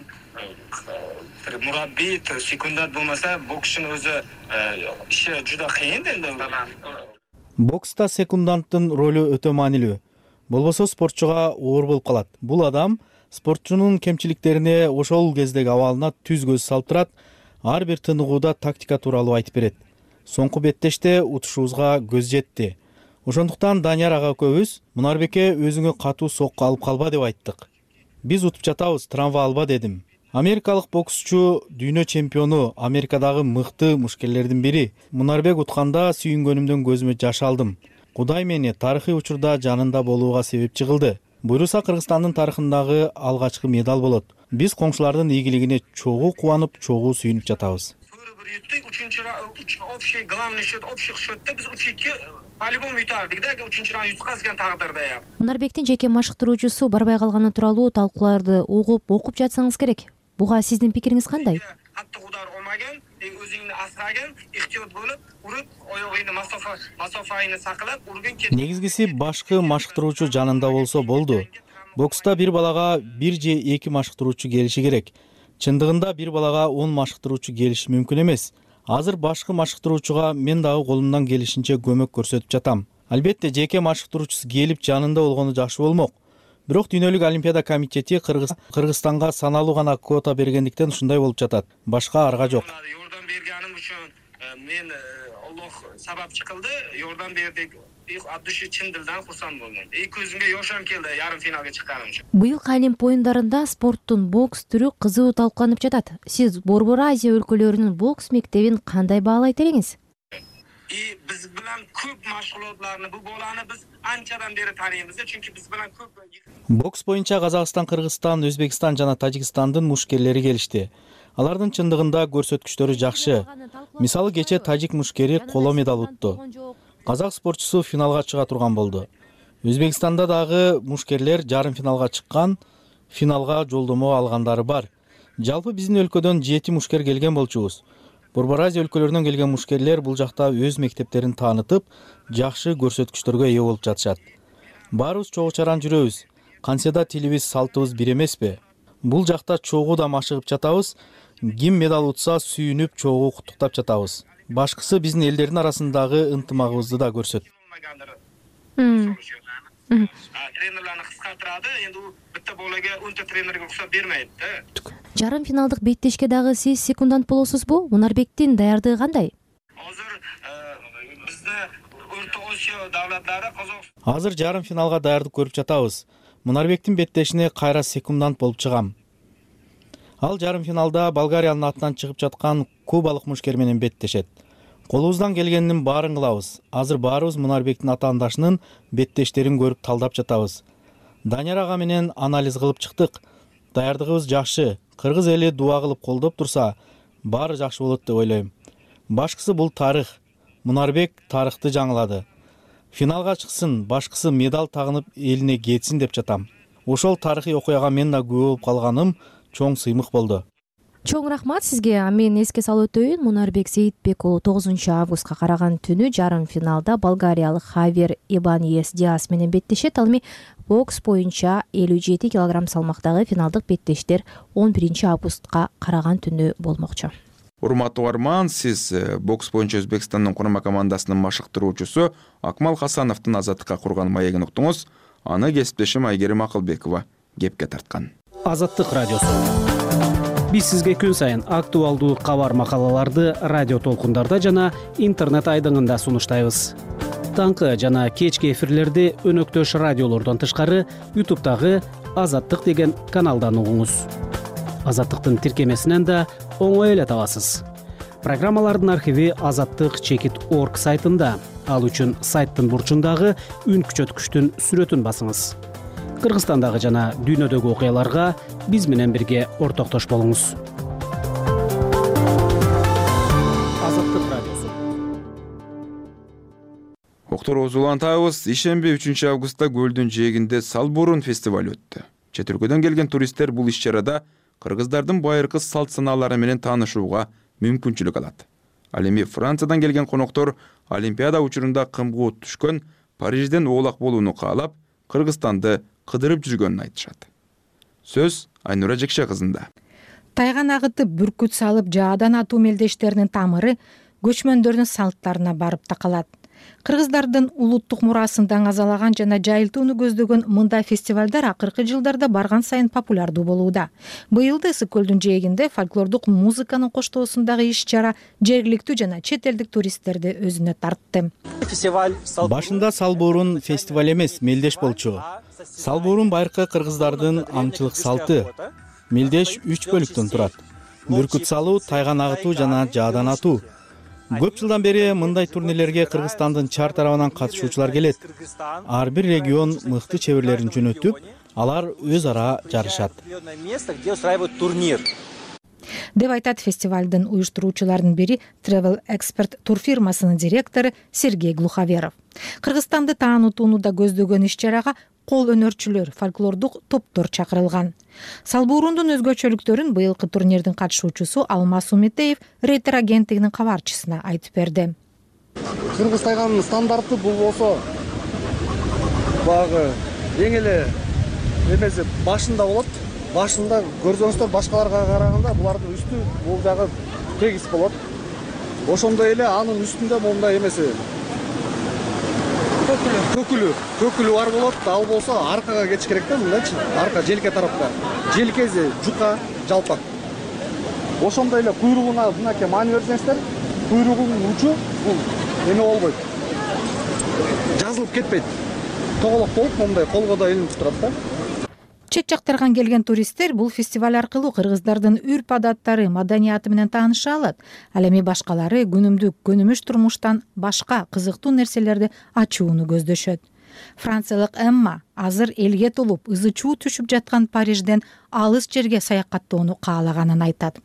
murabbiy sekundat bo'lmasa, bokschining o'zi ishi juda qiyin endi.
Бокста секунданттын ролу өтө маанилүү. Болбосо спортчуга оор болуп калат. Бул адам спортчунун кемчиликтерине ошол кездеги абалына түз көз салып турат, ар бир тыныгууда тактика тууралуу айтып берет. Соңку беттеште утушубузга көз жетти. Ошондуктан Данияр ага экөөбүз Мунарбекке өзүңө катуу сокку алып калба деп айттык. Биз утуп жатабыз, травма алба дедим. Америкалык боксчу дүйнө чемпиону, Америкадагы мыкты мушкерлердин бири. Мунарбек утканда сүйүнгөнүмдөн көзүмө жаш алдым. Кудай мени тарыхый учурда жанында болууга себепчи кылды. Буйруса Кыргызстандын тарыхындагы алгачкы медаль болот. Биз коңшулардын ийгилигине чогуу кубанып, чогуу сүйүнүп жатабыз.
Üçüncü общий главный счет, общий счетте biz üç iki по-любому yutardık da üçüncü round yutqazgan taqdirda ham.
Мунарбектин жеке машыктыруучусу барбай калганы тууралуу талкууларды угуп, окуп жатсаңыз керек. Буга сиздин пикириңиз кандай?
Qattiq udar olmagan, o'zingni asragan, ehtiyot bo'lib, urib, oyog'ingni masofa masofangni saqlab, urgin ket.
Негизгиси башкы машыктыруучу жанында болсо болду. Бокста бир балага бир же эки машыктыруучу келиши керек. Чындыгында бир балага он машыктыруучу келиши мүмкүн эмес. Азыр башкы машыктыруучуга мен дагы колумдан келишинче көмөк көрсөтүп жатам. Албетте жеке машыктыруучусу келип жанында болгону жакшы болмок. Бирок Дүйнөлүк Олимпиада комитети Кыргызстанга саналуу гана квота бергендиктен ушундай болуп жатат. Башка арга жок.
Yordam berganim uchun men Alloh sababchi qildi, yordam berdik. Addushi chin dildan xursand bo'ldim. Ey ko'zimga yosh ham keldi yarim finalga chiqqanim uchun.
Быйыл Олимп оюндарында спорттун бокс түрү кызуу талкууланып жатат. Сиз Борбор Азия өлкөлөрүнүн бокс мектебин кандай баалайт элеңиз?
И biz bilan ko'p mashg'ulotlarni bu bolani biz anchadan beri taniymiz, chunki biz bilan ko'p
Бокс боюнча Казакстан, Кыргызстан, Өзбекстан жана Тажикстандын мушкерлери келишти. Алардын чындыгында көрсөткүчтөрү жакшы. Мисалы кече тажик мушкери коло медаль утту. Казак спортчусу финалга чыга турган болду. Өзбекстанда дагы мушкерлер жарым финалга чыккан, финалга жолдомо алгандары бар. Жалпы биздин өлкөдөн жети мушкер келген болчубуз. Борбор Азия өлкөлөрүнөн келген мушкерлер бул жакта өз мектептерин таанытып, жакшы көрсөткүчтөргө ээ болуп жатышат. Баарыбыз чогуу чаран жүрөбүз. Кантсе да тилибиз, салтыбыз бир эмеспи? Бул жакта чогуу да машыгып жатабыз. Ким медаль утса сүйүнүп чогуу куттуктап жатабыз. Башкысы биздин элдердин арасындагы ынтымагыбызды да көрсөтөт.
Тренерлерni qisqartiradi, endi u bitta bolaga o'nta trenerga ruxsat bermaydi-da.
Жарым финалдык беттешке дагы сиз секундант болосузбу? Мунарбектин даярдыгы кандай?
Hozir bizda O'rta Osiyo davlatlari Qozog'iston
Азыр жарым финалга даярдык көрүп жатабыз. Мунарбектин беттешине кайра секундант болуп чыгам. Ал жарым финалда Болгариянын атынан чыгып жаткан кубалык мушкер менен беттешет. Колубуздан келгенин баарын кылабыз. Азыр баарыбыз Мунарбектин атаандашынын беттештерин көрүп талдап жатабыз. Данияр ага менен анализ кылып чыктык. Даярдыгыбыз жакшы. Кыргыз эли дуа кылып колдоп турса, баары жакшы болот деп ойлойм. Башкысы бул тарых. Мунарбек тарыхты жаңылады. Финалга чыксын, башкысы медаль тагынып элине кетсин деп жатам. Ошол тарыхый окуяга мен да күбө болуп калганым чоң сыймык болду.
Чоң рахмат сизге. Мен эске салып өтөйүн, Мунарбек Сейитбек уулу тогузунчу августка караган түнү жарым финалда болгариялык Хавьер Ибаньес Диас менен беттешет. Ал эми бокс боюнча элүү жети килограмм салмактагы финалдык беттештер он биринчи августка караган түнү болмокчу.
Урматтуу угарман, сиз бокс боюнча Өзбекстандын курма командасынын машыктыруучусу Акмал Хасановдун Азаттыкка курган маегин уктуңуз. Аны кесиптешим Айгерим Акылбекова кепке тарткан.
Азаттык радиосу. Биз сизге күн сайын актуалдуу кабар макалаларды радио толкундарда жана интернет айдыңында сунуштайбыз. таңкы жана кечки эфирлерди өнөктөш радиолордон тышкары ютубтагы Азаттык деген каналдан угуңуз. Азаттыктын тиркемесинен да оңой эле табасыз. Программалардын архиви азаттык чекит орг сайтында. Ал үчүн сайттын бурчундагы үн күчөткүчтүн сүрөтүн басыңыз. Кыргызстандагы жана дүйнөдөгү окуяларга биз менен бирге ортоктош болуңуз. Азаттык радиосу.
Окторубузду улантабыз. Ишемби үчүнчү августта көлдүн жээгинде Салбурун фестиваль өттү. Чет өлкөдөн келген туристтер бул иш-чарада кыргыздардын байыркы салт санаалары менен таанышууга мүмкүнчүлүк алат. Ал эми Франциядан келген коноктор Олимпиада учурунда кымгоот түшкөн Парижден оолак болууну каалап, Кыргызстанды кыдырып жүргөнүн айтышат. Сөз Айнура Жекше кызында.
Тайган агытып бүркүт салып жаадан атуу мелдештеринин тамыры көчмөндөрдүн салттарына барып такалат. Кыргыздардын улуттук мурасын даңазалаган жана жайылтууну көздөгөн мындай фестивалдар акыркы жылдарда барган сайын популярдуу болууда. Быйыл да Ысык көлдүн жээгинде фольклордук музыканын коштоосундагы иш-чара жергиликтүү жана чет элдик туристтерди өзүнө тартты.
Башында Салбурун фестиваль эмес, мелдеш болчу. Салбурун байыркы кыргыздардын аңчылык салты. Мелдеш үч бөлүктөн турат. Бүркүт салуу, тайган агытуу жана жаадан атуу. Көп жылдан бери мындай турнирлерге Кыргызстандын чар тарабынан катышуучулар келет. Ар бир регион мыкты чеберлерин жөнөтүп, алар өз ара жарышат.
Деп айтат фестивалдын уюштуруучуларынын бири Travel Expert тур фирмасынын директору Сергей Глуховеров. Кыргызстанды таанытууну да көздөгөн иш-чарага кол өнөрчүлөр, фольклордук топтор чакырылган. Салбурундун өзгөчөлүктөрүн быйылкы турнирдин катышуучусу Алмаз Уметеев Рейтер агенттигинин кабарчысына айтып берди.
Кыргыз тайганынын стандарты бул болсо багы эң эле эмеси башында болот. Башында көрсөңүздөр башкаларга караганда булардын үстү бул жагы тегиз болот. Ошондой эле анын үстүндө мондай эмеси көкүлү, көкүлү бар болот. Ал болсо аркага кетиш керек да, мындайчы. Арка желке тарапта. Желкеси жука, жалпак. Ошондой эле куйругуна мынакей маани берсеңиздер, куйругунун учу бул эме болбойт. Жазылып кетпейт. Тоголок болуп мондай колго да илинип турат да.
Чет жактардан келген туристтер бул фестиваль аркылуу кыргыздардын үрп адаттары, маданияты менен тааныша алат. Ал эми башкалары күнүмдүк көнүмүш турмуштан башка кызыктуу нерселерди ачууну көздөшөт. Франциялык Эмма азыр элге толуп, ызы чуу түшүп жаткан Парижден алыс жерге саякаттоону каалаганын айтат.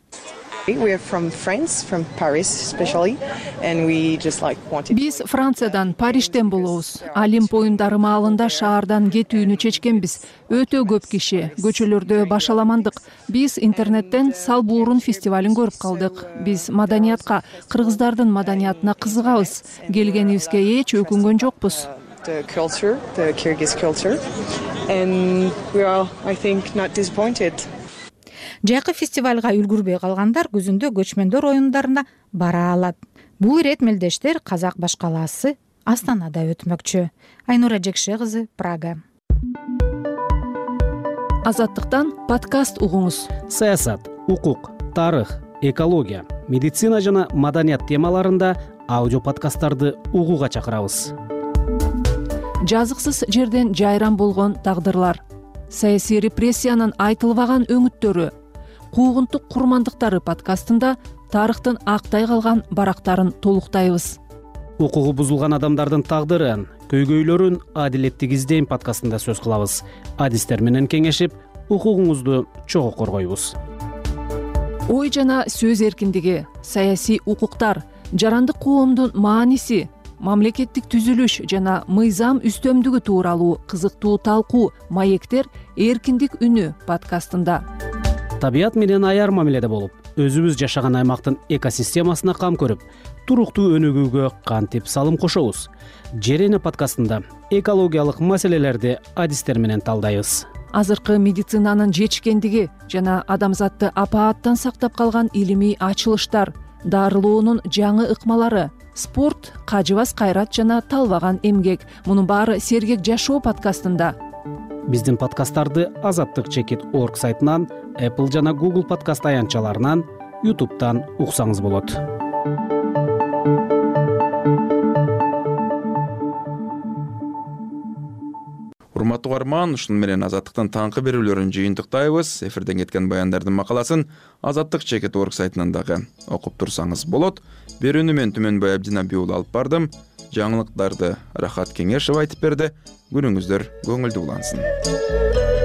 Биз Франциядан, Парижден болобуз. Олимп оюндары маалында шаардан кетүүнү чечкенбиз. Өтө көп киши, көчөлөрдө башаламандык. Биз интернеттен Салбурун фестивалин көрүп калдык. Биз маданиятка, кыргыздардын маданиятына кызыгабыз. Келгенибизге эч өкүнгөн жокпуз.
The culture, the Kyrgyz culture, and we are, I think, not disappointed.
Жайкы фестивалга үлгүрбөй калгандар күзүндө көчмөндөр оюндарына бара алат. Бул ирет мелдештер Казак башкаласы Астанада өтмөкчү. Айнура Жекше кызы, Прага.
Азаттыктан подкаст угуңуз.
Саясат, укук, тарых, экология, медицина жана маданият темаларында аудио подкасттарды угууга чакырабыз.
Жазыксыз жерден жайран болгон тагдырлар, саясий репрессиянын айтылбаган өңүттөрү, куугунтук курмандыктары подкастында тарыхтын актай калган барактарын толуктайбыз.
Укугу бузулган адамдардын тагдырын, көйгөйлөрүн адилеттик издейм подкастында сөз кылабыз. Адистер менен кеңешип, укугуңузду чогуу коргойбуз.
Ой жана сөз эркиндиги, саясий укуктар, жарандык коомдун мааниси, мамлекеттик түзүлүш жана мыйзам үстөмдүгү тууралуу кызыктуу талкуу маектер эркиндик үнү подкастында.
Табият менен аяр мамиледе болуп, өзүбүз жашаган аймактын экосистемасына кам көрүп, туруктуу өнүгүүгө кантип салым кошобуз. Жерене подкастында экологиялык маселелерди адистер менен талдайбыз.
Азыркы медицинанын жетишкендиги жана адамзатты апааттан сактап калган илимий ачылыштар, дарылоонун жаңы ыкмалары, спорт, кажыбас кайрат жана талбаган эмгек. Мунун баары сергек жашоо подкастында.
Биздин подкасттарды азаттык чекит орг сайтынан, Apple жана Google подкаст аянтчаларынан, YouTube'дан уксаңыз болот.
урматтуу угарман, ушуну менен Азаттыктын таңкы берүүлөрүн жыйынтыктайбыз. Эфирден кеткен баяндардын макаласын Азаттык чекит орг сайтынан дагы окуп турсаңыз болот. Берүүнү мен Түмөнбай Абдинабий уулу алып бардым. Жаңылыктарды Рахат Кеңешева айтып берди. Күнүңүздөр көңүлдүү улансын.